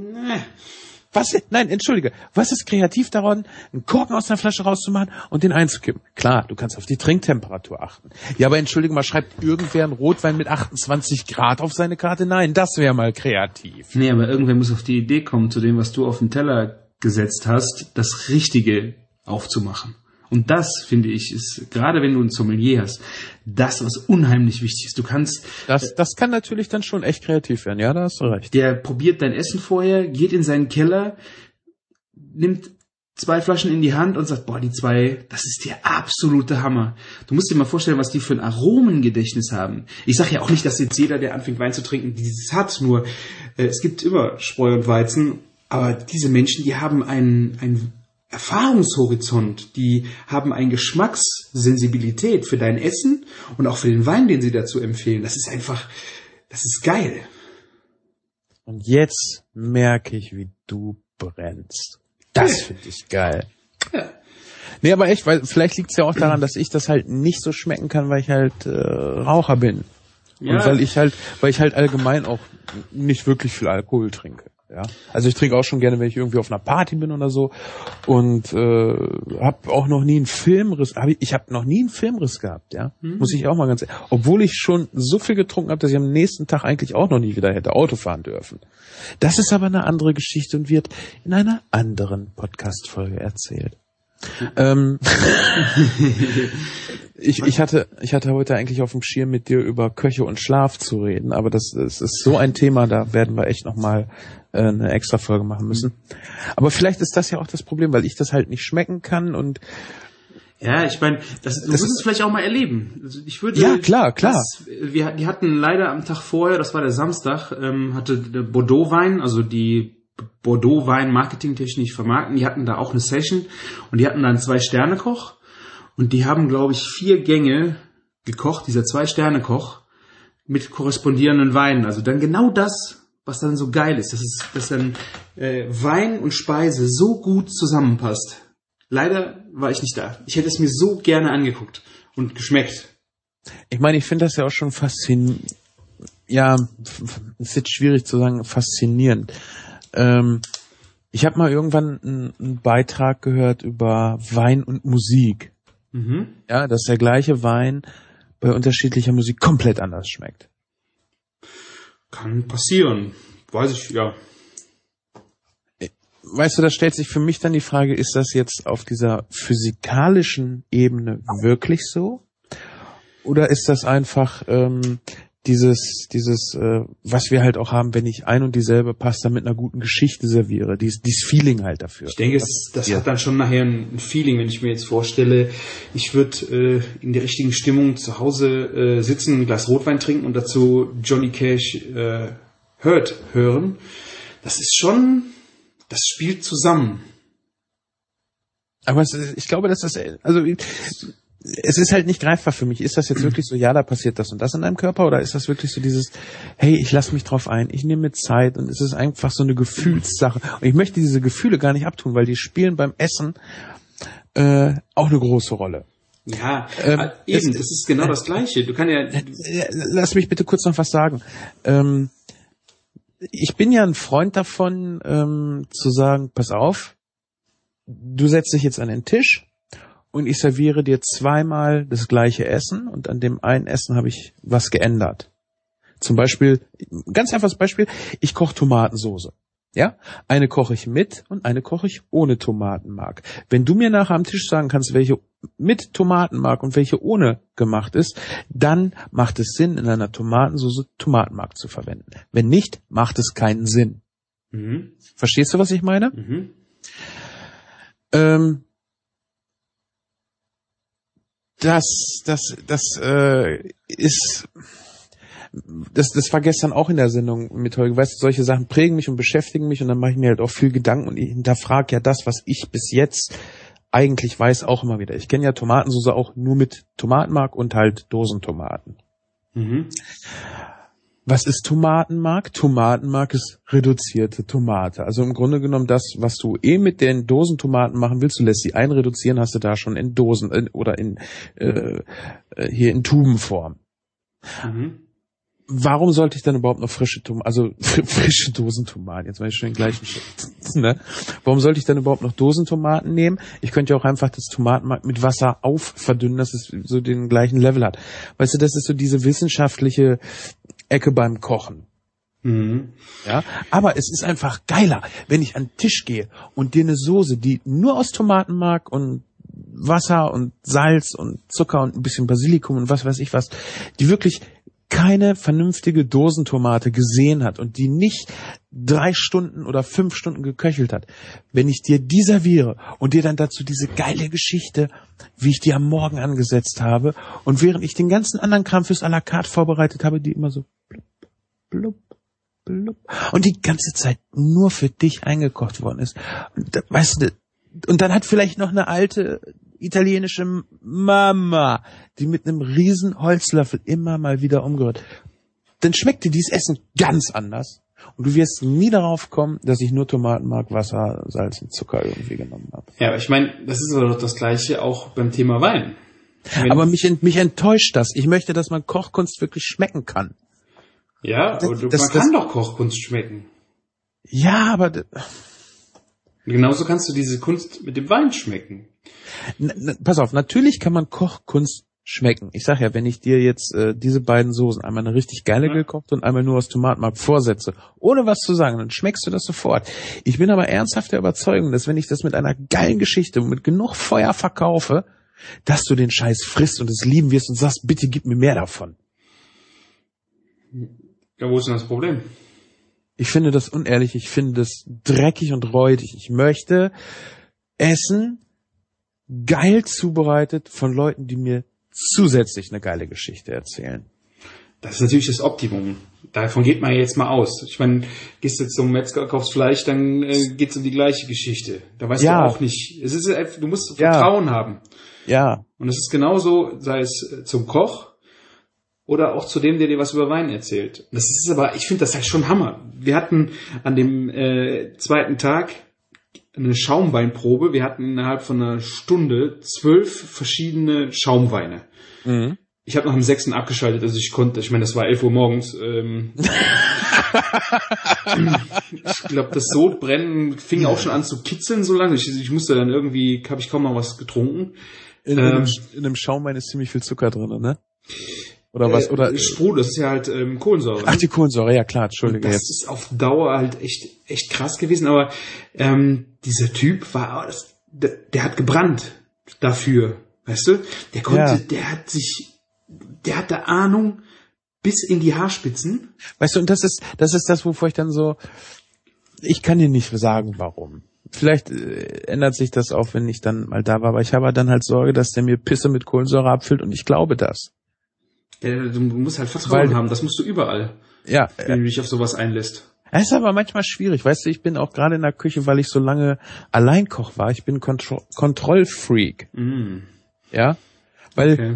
Was? Nein, entschuldige. Was ist kreativ daran, einen Korken aus einer Flasche rauszumachen und den einzukippen? Klar, du kannst auf die Trinktemperatur achten. Ja, aber entschuldige mal, schreibt irgendwer einen Rotwein mit achtundzwanzig Grad auf seine Karte? Nein, das wäre mal kreativ. Nee, aber irgendwer muss auf die Idee kommen, zu dem, was du auf den Teller gesetzt hast, das Richtige aufzumachen. Und das, finde ich, ist, gerade wenn du einen Sommelier hast, das, was unheimlich wichtig ist. Du kannst... Das, das kann natürlich dann schon echt kreativ werden, ja, da hast du recht. Der probiert dein Essen vorher, geht in seinen Keller, nimmt zwei Flaschen in die Hand und sagt, boah, die zwei, das ist der absolute Hammer. Du musst dir mal vorstellen, was die für ein Aromengedächtnis haben. Ich sage ja auch nicht, dass jetzt jeder, der anfängt Wein zu trinken, dieses hat, nur äh, es gibt immer Spreu und Weizen, aber diese Menschen, die haben einen, einen Erfahrungshorizont, die haben eine Geschmackssensibilität für dein Essen und auch für den Wein, den sie dazu empfehlen. Das ist einfach, das ist geil. Und jetzt merke ich, wie du brennst. Das finde ich geil. Ja. Nee, aber echt, weil vielleicht liegt es ja auch daran, dass ich das halt nicht so schmecken kann, weil ich halt äh, Raucher bin. Ja. Und weil ich halt, weil ich halt allgemein auch nicht wirklich viel Alkohol trinke. Ja, also ich trinke auch schon gerne, wenn ich irgendwie auf einer Party bin oder so und äh, habe auch noch nie einen Filmriss, hab ich, ich habe noch nie einen Filmriss gehabt, ja, mhm. muss ich auch mal ganz, obwohl ich schon so viel getrunken habe, dass ich am nächsten Tag eigentlich auch noch nie wieder hätte Auto fahren dürfen. Das ist aber eine andere Geschichte und wird in einer anderen Podcast-Folge erzählt. ähm, ich, ich hatte, ich hatte heute eigentlich auf dem Schirm mit dir über Köche und Schlaf zu reden, aber das, das ist so ein Thema, da werden wir echt nochmal äh, eine extra Folge machen müssen. Aber vielleicht ist das ja auch das Problem, weil ich das halt nicht schmecken kann und Ja, ich meine, das, du Das musst ist- es vielleicht auch mal erleben. Also ich würde, Ja, klar, klar. Das, wir, die hatten leider am Tag vorher, das war der Samstag, ähm, hatte der Bordeaux-Wein, also die Bordeaux-Wein marketingtechnisch vermarkten, die hatten da auch eine Session und die hatten da einen Zwei-Sterne-Koch und die haben, glaube ich, vier Gänge gekocht, dieser Zwei-Sterne-Koch, mit korrespondierenden Weinen. Also dann genau das, was dann so geil ist, dass es, dass dann äh, Wein und Speise so gut zusammenpasst. Leider war ich nicht da. Ich hätte es mir so gerne angeguckt und geschmeckt. Ich meine, ich finde das ja auch schon faszinierend. Ja, es ist jetzt schwierig zu sagen, faszinierend. Ähm, ich habe mal irgendwann einen, einen Beitrag gehört über Wein und Musik. Mhm. Ja, dass der gleiche Wein bei unterschiedlicher Musik komplett anders schmeckt. Kann passieren. Weiß ich, ja. Weißt du, da stellt sich für mich dann die Frage, ist das jetzt auf dieser physikalischen Ebene wirklich so? Oder ist das einfach ähm, dieses, dieses, äh, was wir halt auch haben, wenn ich ein und dieselbe Pasta mit einer guten Geschichte serviere, dieses, dieses Feeling halt dafür. Ich denke, es, das hat dann schon nachher ein Feeling, wenn ich mir jetzt vorstelle, ich würde äh, in der richtigen Stimmung zu Hause äh, sitzen, ein Glas Rotwein trinken und dazu Johnny Cash äh, Hurt hören. Das ist schon, das spielt zusammen. Aber es, ist- ich glaube, dass das, also es ist halt nicht greifbar für mich. Ist das jetzt wirklich so, ja, da passiert das und das in deinem Körper? Oder ist das wirklich so dieses, hey, ich lasse mich drauf ein, ich nehme mir Zeit und es ist einfach so eine Gefühlssache. Und ich möchte diese Gefühle gar nicht abtun, weil die spielen beim Essen äh, auch eine große Rolle. Ja, Ähm, äh, eben, es- es ist genau das Gleiche. Du kannst ja, Äh, Lass mich bitte kurz noch was sagen. Ähm, ich bin ja ein Freund davon, ähm, zu sagen, pass auf, du setzt dich jetzt an den Tisch und ich serviere dir zweimal das gleiche Essen und an dem einen Essen habe ich was geändert. Zum Beispiel, ganz einfaches Beispiel, ich koche Tomatensoße. Ja, eine koche ich mit und eine koche ich ohne Tomatenmark. Wenn du mir nachher am Tisch sagen kannst, welche mit Tomatenmark und welche ohne gemacht ist, dann macht es Sinn, in einer Tomatensoße Tomatenmark zu verwenden. Wenn nicht, macht es keinen Sinn. mhm, Verstehst du, was ich meine? mhm. Ähm, das, das, das äh, ist, das, das war gestern auch in der Sendung mit Holger. Weißt du, solche Sachen prägen mich und beschäftigen mich und dann mache ich mir halt auch viel Gedanken und ich hinterfrage ja das, was ich bis jetzt eigentlich weiß, auch immer wieder. Ich kenne ja Tomatensauce auch nur mit Tomatenmark und halt Dosentomaten. Mhm. Was ist Tomatenmark? Tomatenmark ist reduzierte Tomate. Also im Grunde genommen das, was du eh mit den Dosentomaten machen willst, du lässt sie einreduzieren, hast du da schon in Dosen äh, oder in äh, äh, hier in Tubenform. Mhm. Warum sollte ich dann überhaupt noch frische Tomaten, also frische Dosentomaten, jetzt war ich schon den gleichen Shit, ne? Warum sollte ich dann überhaupt noch Dosentomaten nehmen? Ich könnte ja auch einfach das Tomatenmark mit Wasser aufverdünnen, dass es so den gleichen Level hat. Weißt du, das ist so diese wissenschaftliche Ecke beim Kochen. Mhm. Ja, aber es ist einfach geiler, wenn ich an den Tisch gehe und dir eine Soße, die nur aus Tomatenmark und Wasser und Salz und Zucker und ein bisschen Basilikum und was weiß ich was, die wirklich keine vernünftige Dosentomate gesehen hat und die nicht drei Stunden oder fünf Stunden geköchelt hat, wenn ich dir die serviere und dir dann dazu diese geile Geschichte, wie ich die am Morgen angesetzt habe und während ich den ganzen anderen Kram fürs à la carte vorbereitet habe, die immer so blub, blub, blub, und die ganze Zeit nur für dich eingekocht worden ist. Und, da- weißt du, und dann hat vielleicht noch eine alte italienische Mama, die mit einem riesen Holzlöffel immer mal wieder umgerührt. Dann schmeckt dir dieses Essen ganz anders. Und du wirst nie darauf kommen, dass ich nur Tomatenmark, Wasser, Salz und Zucker irgendwie genommen habe. Ja, aber ich meine, das ist aber doch das Gleiche auch beim Thema Wein. Wenn- Aber mich, ent, mich enttäuscht das. Ich möchte, dass man Kochkunst wirklich schmecken kann. ja, aber du, das- man das- kann doch Kochkunst schmecken. Ja, aber d- Genauso kannst du diese Kunst mit dem Wein schmecken. n, n, pass auf, natürlich kann man Kochkunst schmecken. Ich sag ja, wenn ich dir jetzt äh, diese beiden Soßen, einmal eine richtig geile Ja. gekocht und einmal nur aus Tomatenmark vorsetze, ohne was zu sagen, dann schmeckst du das sofort. Ich bin aber ernsthaft der Überzeugung, dass wenn ich das mit einer geilen Geschichte und mit genug Feuer verkaufe, dass du den Scheiß frisst und es lieben wirst und sagst, bitte gib mir mehr davon. Ja, wo ist denn das Problem? Ich finde das unehrlich, ich finde das dreckig und räudig. Ich möchte Essen geil zubereitet von Leuten, die mir zusätzlich eine geile Geschichte erzählen. Das ist natürlich das Optimum. Davon geht man jetzt mal aus. Ich meine, gehst du zum Metzger, kaufst Fleisch, dann äh, geht's um die gleiche Geschichte. Da weißt Ja. du auch nicht. Es ist einfach, du musst Ja. Vertrauen haben. Ja. Und es ist genauso, sei es äh, zum Koch oder auch zu dem, der dir was über Wein erzählt. Das ist aber, ich finde das halt schon Hammer. Wir hatten an dem äh, zweiten Tag eine Schaumweinprobe. Wir hatten innerhalb von einer Stunde zwölf verschiedene Schaumweine. Mhm. Ich habe nach dem sechsten abgeschaltet, also ich konnte, ich meine, das war elf Uhr morgens. Ähm, ich glaube, das Sodbrennen fing auch schon an zu kitzeln so lange. Ich, ich musste dann irgendwie, habe ich kaum noch was getrunken. In, Ähm, in, einem, in einem Schaumwein ist ziemlich viel Zucker drin, ne? Oder was? Äh, Oder Sprudel, das ist ja halt ähm, Kohlensäure. Ach, die Kohlensäure, ja klar, Entschuldige das jetzt. ist auf Dauer halt echt echt krass gewesen, aber ähm, dieser Typ war, das, der, der hat gebrannt dafür, weißt du? Der konnte, Ja. der hat sich, der hatte Ahnung bis in die Haarspitzen. Weißt du, und das ist, das ist das, wovor ich dann so, ich kann dir nicht sagen, warum. Vielleicht äh, ändert sich das auch, wenn ich dann mal da war, aber ich habe dann halt Sorge, dass der mir Pisse mit Kohlensäure abfüllt und ich glaube das. Ja, du musst halt Vertrauen Weil- haben, das musst du überall, Ja, wenn du dich auf sowas einlässt. es ist aber manchmal schwierig, weißt du, ich bin auch gerade in der Küche, weil ich so lange Alleinkoch war, ich bin Kontro- Kontrollfreak, Mm, ja, weil okay.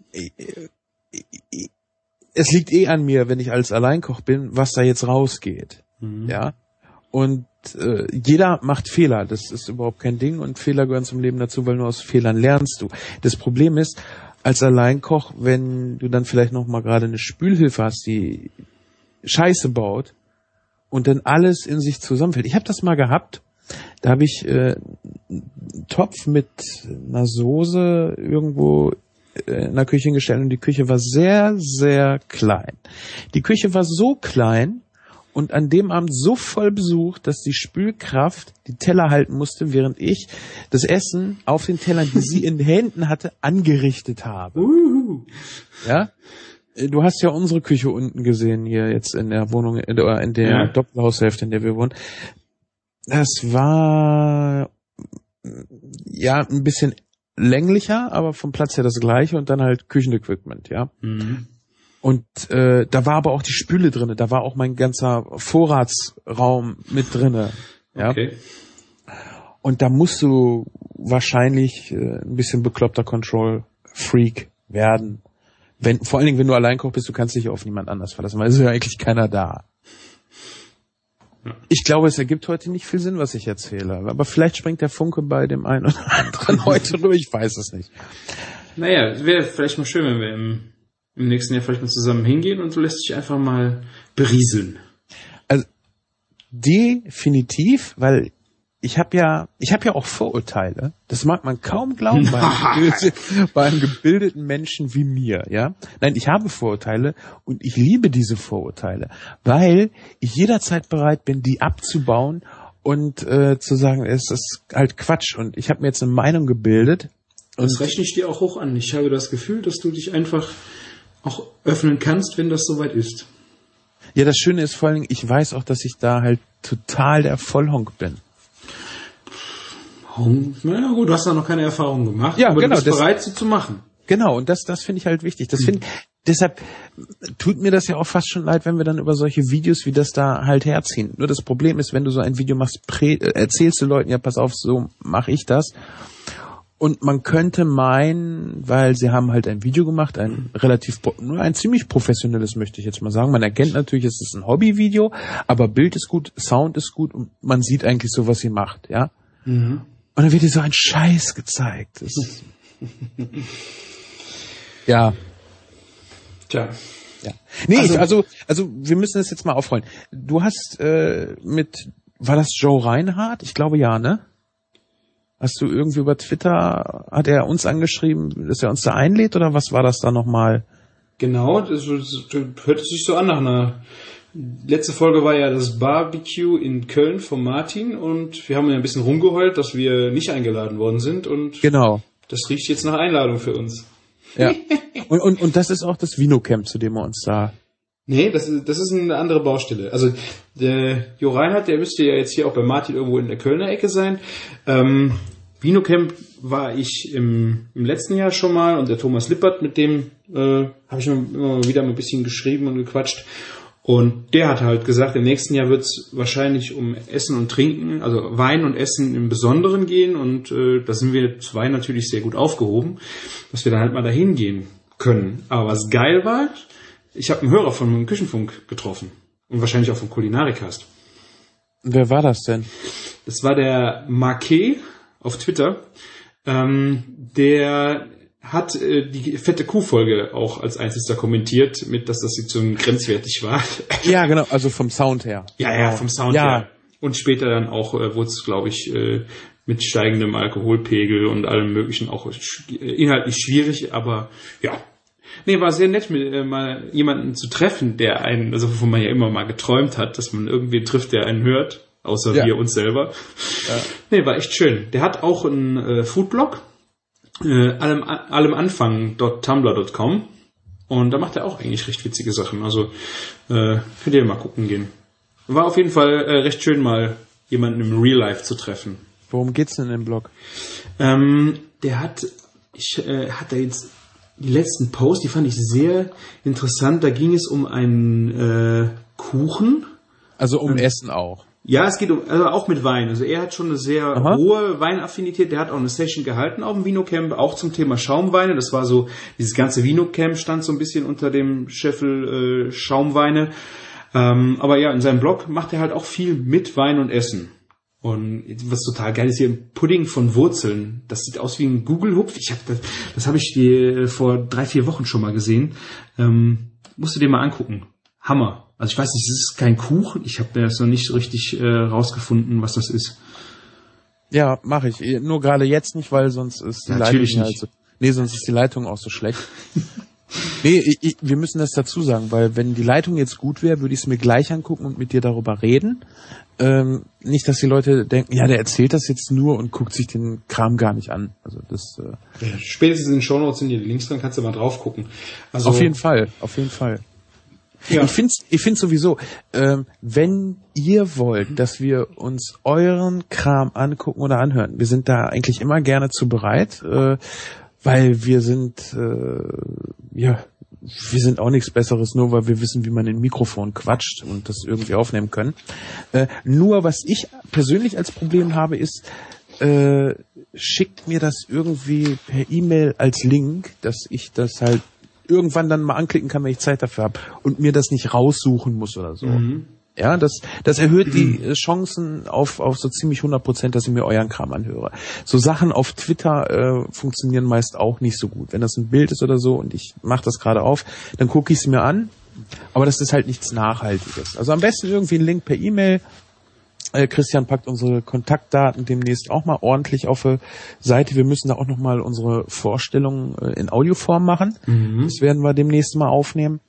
es liegt eh an mir, wenn ich als Alleinkoch bin, was da jetzt rausgeht, Mhm. ja, und äh, jeder macht Fehler, das ist überhaupt kein Ding und Fehler gehören zum Leben dazu, weil nur aus Fehlern lernst du. Das Problem ist, als Alleinkoch, wenn du dann vielleicht noch mal gerade eine Spülhilfe hast, die Scheiße baut und dann alles in sich zusammenfällt. Ich habe das mal gehabt, da habe ich äh, einen Topf mit einer Soße irgendwo in der Küche hingestellt und die Küche war sehr, sehr klein. Die Küche war so klein und an dem Abend so voll besucht, dass die Spülkraft die Teller halten musste, während ich das Essen auf den Tellern, die sie in den Händen hatte, angerichtet habe. Uhu. Ja? Du hast ja unsere Küche unten gesehen, hier jetzt in der Wohnung, in der, in der Ja. Doppelhaushälfte, in der wir wohnen. Das war ja ein bisschen länglicher, aber vom Platz her das gleiche und dann halt Küchenequipment, ja. Mhm. Und äh, da war aber auch die Spüle drinne, da war auch mein ganzer Vorratsraum mit drinne, ja. Okay. Und da musst du wahrscheinlich äh, ein bisschen bekloppter Control-Freak werden. Wenn, vor allen Dingen, wenn du Alleinkoch bist, du kannst dich auf niemand anders verlassen, weil es ist ja eigentlich keiner da. Ich glaube, es ergibt heute nicht viel Sinn, was ich erzähle. Aber vielleicht springt der Funke bei dem einen oder anderen heute rüber, ich weiß es nicht. Naja, es wäre vielleicht mal schön, wenn wir im, im nächsten Jahr vielleicht mal zusammen hingehen und du lässt dich einfach mal berieseln. Also definitiv, weil ich habe ja, ich habe ja auch Vorurteile. Das mag man kaum glauben bei einem, gebildeten, bei einem gebildeten Menschen wie mir, ja. Nein, ich habe Vorurteile und ich liebe diese Vorurteile, weil ich jederzeit bereit bin, die abzubauen und äh, zu sagen, es ist halt Quatsch. Und ich habe mir jetzt eine Meinung gebildet. Und Das rechne ich dir auch hoch an. Ich habe das Gefühl, dass du dich einfach auch öffnen kannst, wenn das soweit ist. ja, das Schöne ist vor allen Dingen, ich weiß auch, dass ich da halt total der Vollhonk bin. Na gut, du hast da noch keine Erfahrung gemacht, Ja, aber genau, du bist das- bereit, sie zu machen. Genau, und das, das finde ich halt wichtig. Das finde, deshalb tut mir das ja auch fast schon leid, wenn wir dann über solche Videos wie das da halt herziehen. Nur das Problem ist, wenn du so ein Video machst, prä, äh, erzählst du Leuten, ja, pass auf, so mache ich das. Und man könnte meinen, weil sie haben halt ein Video gemacht, ein relativ, nur ein ziemlich professionelles, möchte ich jetzt mal sagen. Man erkennt natürlich, es ist ein Hobbyvideo, aber Bild ist gut, Sound ist gut und man sieht eigentlich so, was sie macht, ja. Mhm. Und dann wird dir so ein Scheiß gezeigt. Das ist ja. Tja. Ja. Nee, Also- ich, also, also wir müssen das jetzt mal aufrollen. Du hast äh, mit, war das Joe Reinhardt? Ich glaube ja, ne? Hast du irgendwie über Twitter, hat er uns angeschrieben, dass er uns da einlädt oder was war das da nochmal? Genau, das, das hört sich so an nach einer... Letzte Folge war ja das Barbecue in Köln von Martin und wir haben ja ein bisschen rumgeheult, dass wir nicht eingeladen worden sind und Genau. das riecht jetzt nach Einladung für uns. Ja. Und, und, und das ist auch das Vino-Camp, zu dem wir uns da... Nee, das ist, das ist eine andere Baustelle. Also der Jo Reinhardt, der müsste ja jetzt hier auch bei Martin irgendwo in der Kölner Ecke sein. Ähm, Vinocamp war ich im, im letzten Jahr schon mal und der Thomas Lippert, mit dem äh, habe ich immer wieder ein bisschen geschrieben und gequatscht. Und der hat halt gesagt, im nächsten Jahr wird es wahrscheinlich um Essen und Trinken, also Wein und Essen im Besonderen gehen. Und äh, da sind wir zwei natürlich sehr gut aufgehoben, dass wir dann halt mal dahin gehen können. Aber was geil war, ich habe einen Hörer von dem Küchenfunk getroffen und wahrscheinlich auch vom Kulinarikast. Wer war das denn? Das war der Marquet auf Twitter. Ähm, der hat äh, die fette Kuh-Folge auch als einziger kommentiert, mit dass das jetzt so grenzwertig war. Ja, genau, also vom Sound her. Ja, ja, vom Sound ja. her. Und später dann auch äh, wurde es, glaube ich, äh, mit steigendem Alkoholpegel und allem Möglichen auch sch- inhaltlich schwierig, aber ja. Nee, war sehr nett, mit, äh, mal jemanden zu treffen, der einen, also wovon man ja immer mal geträumt hat, dass man irgendwie trifft, der einen hört, außer ja. wir uns selber. Ja. Nee, war echt schön. Der hat auch einen äh, Foodblog, äh, allem, allem Anfang tumblr Punkt com, und da macht er auch eigentlich recht witzige Sachen. Also äh, könnt ihr mal gucken gehen. War auf jeden Fall äh, recht schön, mal jemanden im Real Life zu treffen. Worum geht's denn im Blog? Ähm, der hat, ich äh, hat da jetzt die letzten Posts, die fand ich sehr interessant. Da ging es um einen äh, Kuchen. Also um ähm, Essen auch. Ja, es geht um, also auch mit Wein. Also er hat schon eine sehr Aha. hohe Weinaffinität. Der hat auch eine Session gehalten auf dem Vinocamp, auch zum Thema Schaumweine. Das war so, dieses ganze Vinocamp stand so ein bisschen unter dem Scheffel äh, Schaumweine. Ähm, aber ja, in seinem Blog macht er halt auch viel mit Wein und Essen. Und was total geil ist hier, ein Pudding von Wurzeln. Das sieht aus wie ein Google-Hupf. Ich hab das, das habe ich dir vor drei, vier Wochen schon mal gesehen. Ähm, musst du dir mal angucken. Hammer. Also ich weiß nicht, es ist kein Kuchen. Ich habe das noch nicht so richtig äh, rausgefuffen, was das ist. Ja, mache ich. Nur gerade jetzt nicht, weil sonst ist die Natürlich Leitung nicht. halt so, nee, sonst ist die Leitung auch so schlecht. Nee, ich, ich, wir müssen das dazu sagen, weil wenn die Leitung jetzt gut wäre, würde ich es mir gleich angucken und mit dir darüber reden. Ähm, nicht, dass die Leute denken, ja, der erzählt das jetzt nur und guckt sich den Kram gar nicht an. Also das. Äh, ja, spätestens in den Shownotes sind hier die Links dran, kannst du mal drauf gucken. Also auf jeden Fall, auf jeden Fall. Ja. Ich finde ich finde sowieso, ähm, wenn ihr wollt, dass wir uns euren Kram angucken oder anhören, wir sind da eigentlich immer gerne zu bereit, äh, weil wir sind, äh, ja, wir sind auch nichts Besseres, nur weil wir wissen, wie man in ein Mikrofon quatscht und das irgendwie aufnehmen können. Äh, nur was ich persönlich als Problem habe, ist, äh, schickt mir das irgendwie per E-Mail als Link, dass ich das halt irgendwann dann mal anklicken kann, wenn ich Zeit dafür habe und mir das nicht raussuchen muss oder so. Mhm. Ja, das, das erhöht die Chancen auf, auf so ziemlich hundert Prozent, dass ich mir euren Kram anhöre. So Sachen auf Twitter äh, funktionieren meist auch nicht so gut. Wenn das ein Bild ist oder so und ich mache das gerade auf, dann gucke ich es mir an, aber das ist halt nichts Nachhaltiges. Also am besten irgendwie ein Link per E-Mail. Äh, Christian packt unsere Kontaktdaten demnächst auch mal ordentlich auf die Seite. Wir müssen da auch noch mal unsere Vorstellungen äh, in Audioform machen. Mhm. Das werden wir demnächst mal aufnehmen.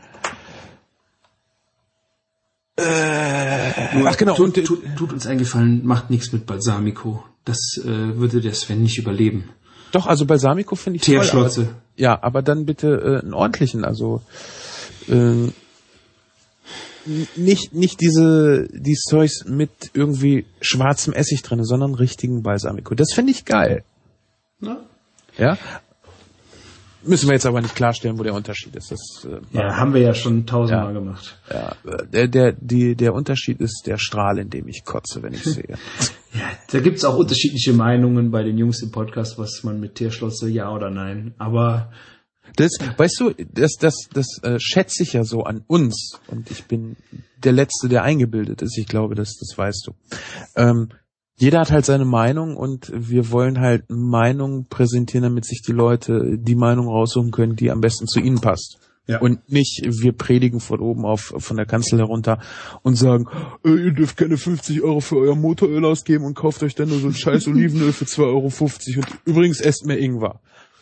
Äh, ach genau. Tut, tut, tut uns eingefallen, macht nichts mit Balsamico. Das äh, würde der Sven nicht überleben. Doch, also Balsamico finde ich Teerschlotze. toll. Aber, ja, aber dann bitte äh, einen ordentlichen, also äh, nicht nicht diese die Zeugs mit irgendwie schwarzem Essig drin, sondern richtigen Balsamico. Das finde ich geil. Na? Ja? Müssen wir jetzt aber nicht klarstellen, wo der Unterschied ist. Das äh, ja, haben wir ja schon tausendmal ja. gemacht. Ja, der der die der Unterschied ist der Strahl, in dem ich kotze, wenn ich sehe. Ja, da gibt's auch unterschiedliche Meinungen bei den Jungs im Podcast, was man mit Teerschlotze ja oder nein. Aber das, weißt du, das, das, das äh, schätze ich ja so an uns. Und ich bin der Letzte, der eingebildet ist. Ich glaube, das, das weißt du. Ähm, jeder hat halt seine Meinung und wir wollen halt Meinungen präsentieren, damit sich die Leute die Meinung raussuchen können, die am besten zu ihnen passt. Ja. Und nicht, wir predigen von oben auf, von der Kanzel herunter und sagen, äh, ihr dürft keine fünfzig Euro für euer Motoröl ausgeben und kauft euch dann nur so ein scheiß Olivenöl für zwei Euro fünfzig und übrigens esst mehr Ingwer.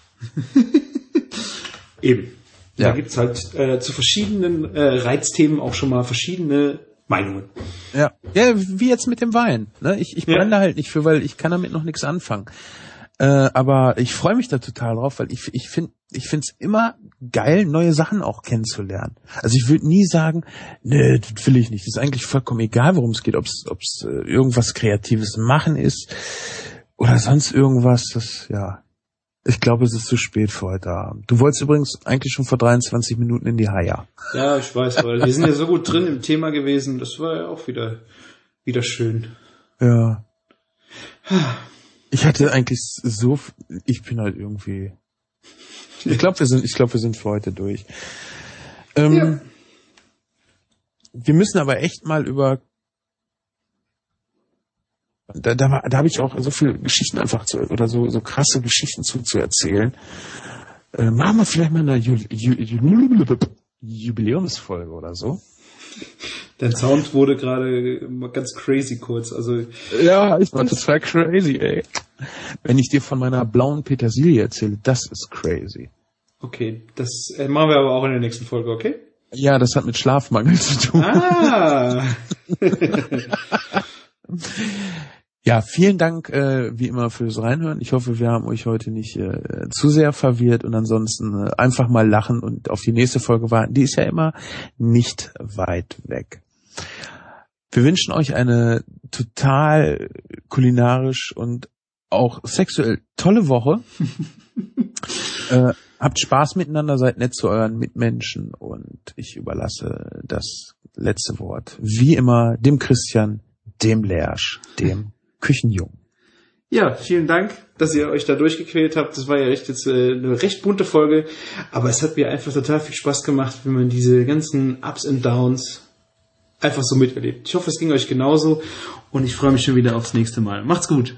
Eben. Ja. Da gibt's halt äh, zu verschiedenen äh, Reizthemen auch schon mal verschiedene Meinungen. Ja, ja, wie jetzt mit dem Wein. Ne? Ich, ich brenne ja. da halt nicht für, weil ich kann damit noch nichts anfangen. Äh, aber ich freue mich da total drauf, weil ich ich finde ich finde es immer geil, neue Sachen auch kennenzulernen. Also ich würde nie sagen, nee, das will ich nicht. Das ist eigentlich vollkommen egal, worum es geht, ob es ob es äh, irgendwas Kreatives machen ist. Oder sonst irgendwas, das, ja. Ich glaube, es ist zu spät für heute Abend. Du wolltest übrigens eigentlich schon vor dreiundzwanzig Minuten in die Haia. Ja, ich weiß, aber wir sind ja so gut drin im Thema gewesen. Das war ja auch wieder, wieder schön. Ja. Ich hatte eigentlich so, ich bin halt irgendwie, ich glaube, wir sind, ich glaube, wir sind für heute durch. Ähm, ja. Wir müssen aber echt mal über, da, da, da habe ich auch so viele Geschichten einfach zu, oder so, so krasse Geschichten zu, zu erzählen. Äh, machen wir vielleicht mal eine Ju, Ju, Ju, Jubiläumsfolge oder so. Dein Sound wurde gerade ganz crazy kurz, also. Ja, ich war total crazy, ey. Wenn ich dir von meiner blauen Petersilie erzähle, das ist crazy. Okay, das äh, machen wir aber auch in der nächsten Folge, okay? Ja, das hat mit Schlafmangel zu tun. Ah! Ja, vielen Dank äh, wie immer fürs Reinhören. Ich hoffe, wir haben euch heute nicht äh, zu sehr verwirrt und ansonsten äh, einfach mal lachen und auf die nächste Folge warten. Die ist ja immer nicht weit weg. Wir wünschen euch eine total kulinarisch und auch sexuell tolle Woche. äh, habt Spaß miteinander, seid nett zu euren Mitmenschen und ich überlasse das letzte Wort wie immer dem Christian, dem Lersch, dem Küchenjungen. Ja, vielen Dank, dass ihr euch da durchgequält habt. Das war ja echt jetzt äh, eine recht bunte Folge, aber es hat mir einfach total viel Spaß gemacht, wenn man diese ganzen Ups und Downs einfach so miterlebt. Ich hoffe, es ging euch genauso und ich freue mich schon wieder aufs nächste Mal. Macht's gut.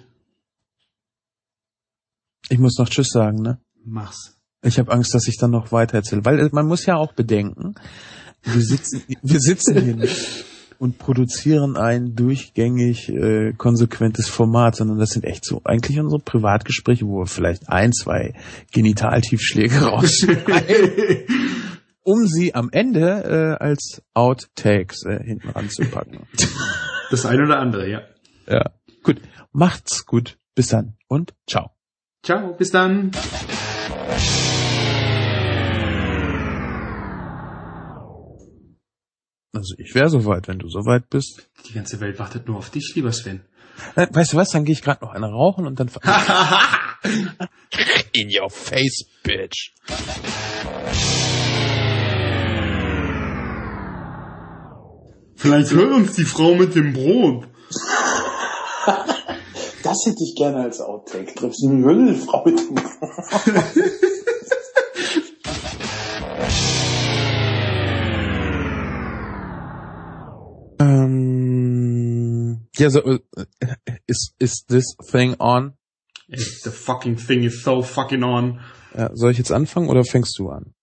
Ich muss noch Tschüss sagen, ne? Mach's. Ich habe Angst, dass ich dann noch weiter erzähle, weil man muss ja auch bedenken, wir sitzen, wir sitzen hier nicht und produzieren ein durchgängig äh, konsequentes Format, sondern das sind echt so eigentlich unsere Privatgespräche, wo wir vielleicht ein, zwei Genitaltiefschläge rausschneiden, um sie am Ende äh, als Outtakes äh, hinten ranzupacken. Das eine oder andere, ja. Ja, gut. Macht's gut. Bis dann und ciao. Ciao, bis dann. Also ich wäre soweit, wenn du soweit bist. Die ganze Welt wartet nur auf dich, lieber Sven. Weißt du was, dann gehe ich gerade noch eine rauchen und dann... In your face, bitch. Vielleicht hört uns die Frau mit dem Brot. Das hätte ich gerne als Outtake. Triffst du eine Frau mit dem Brot? Um, yeah, so, uh, is, is this thing on? The fucking thing is so fucking on. Ja, soll ich jetzt anfangen oder fängst du an?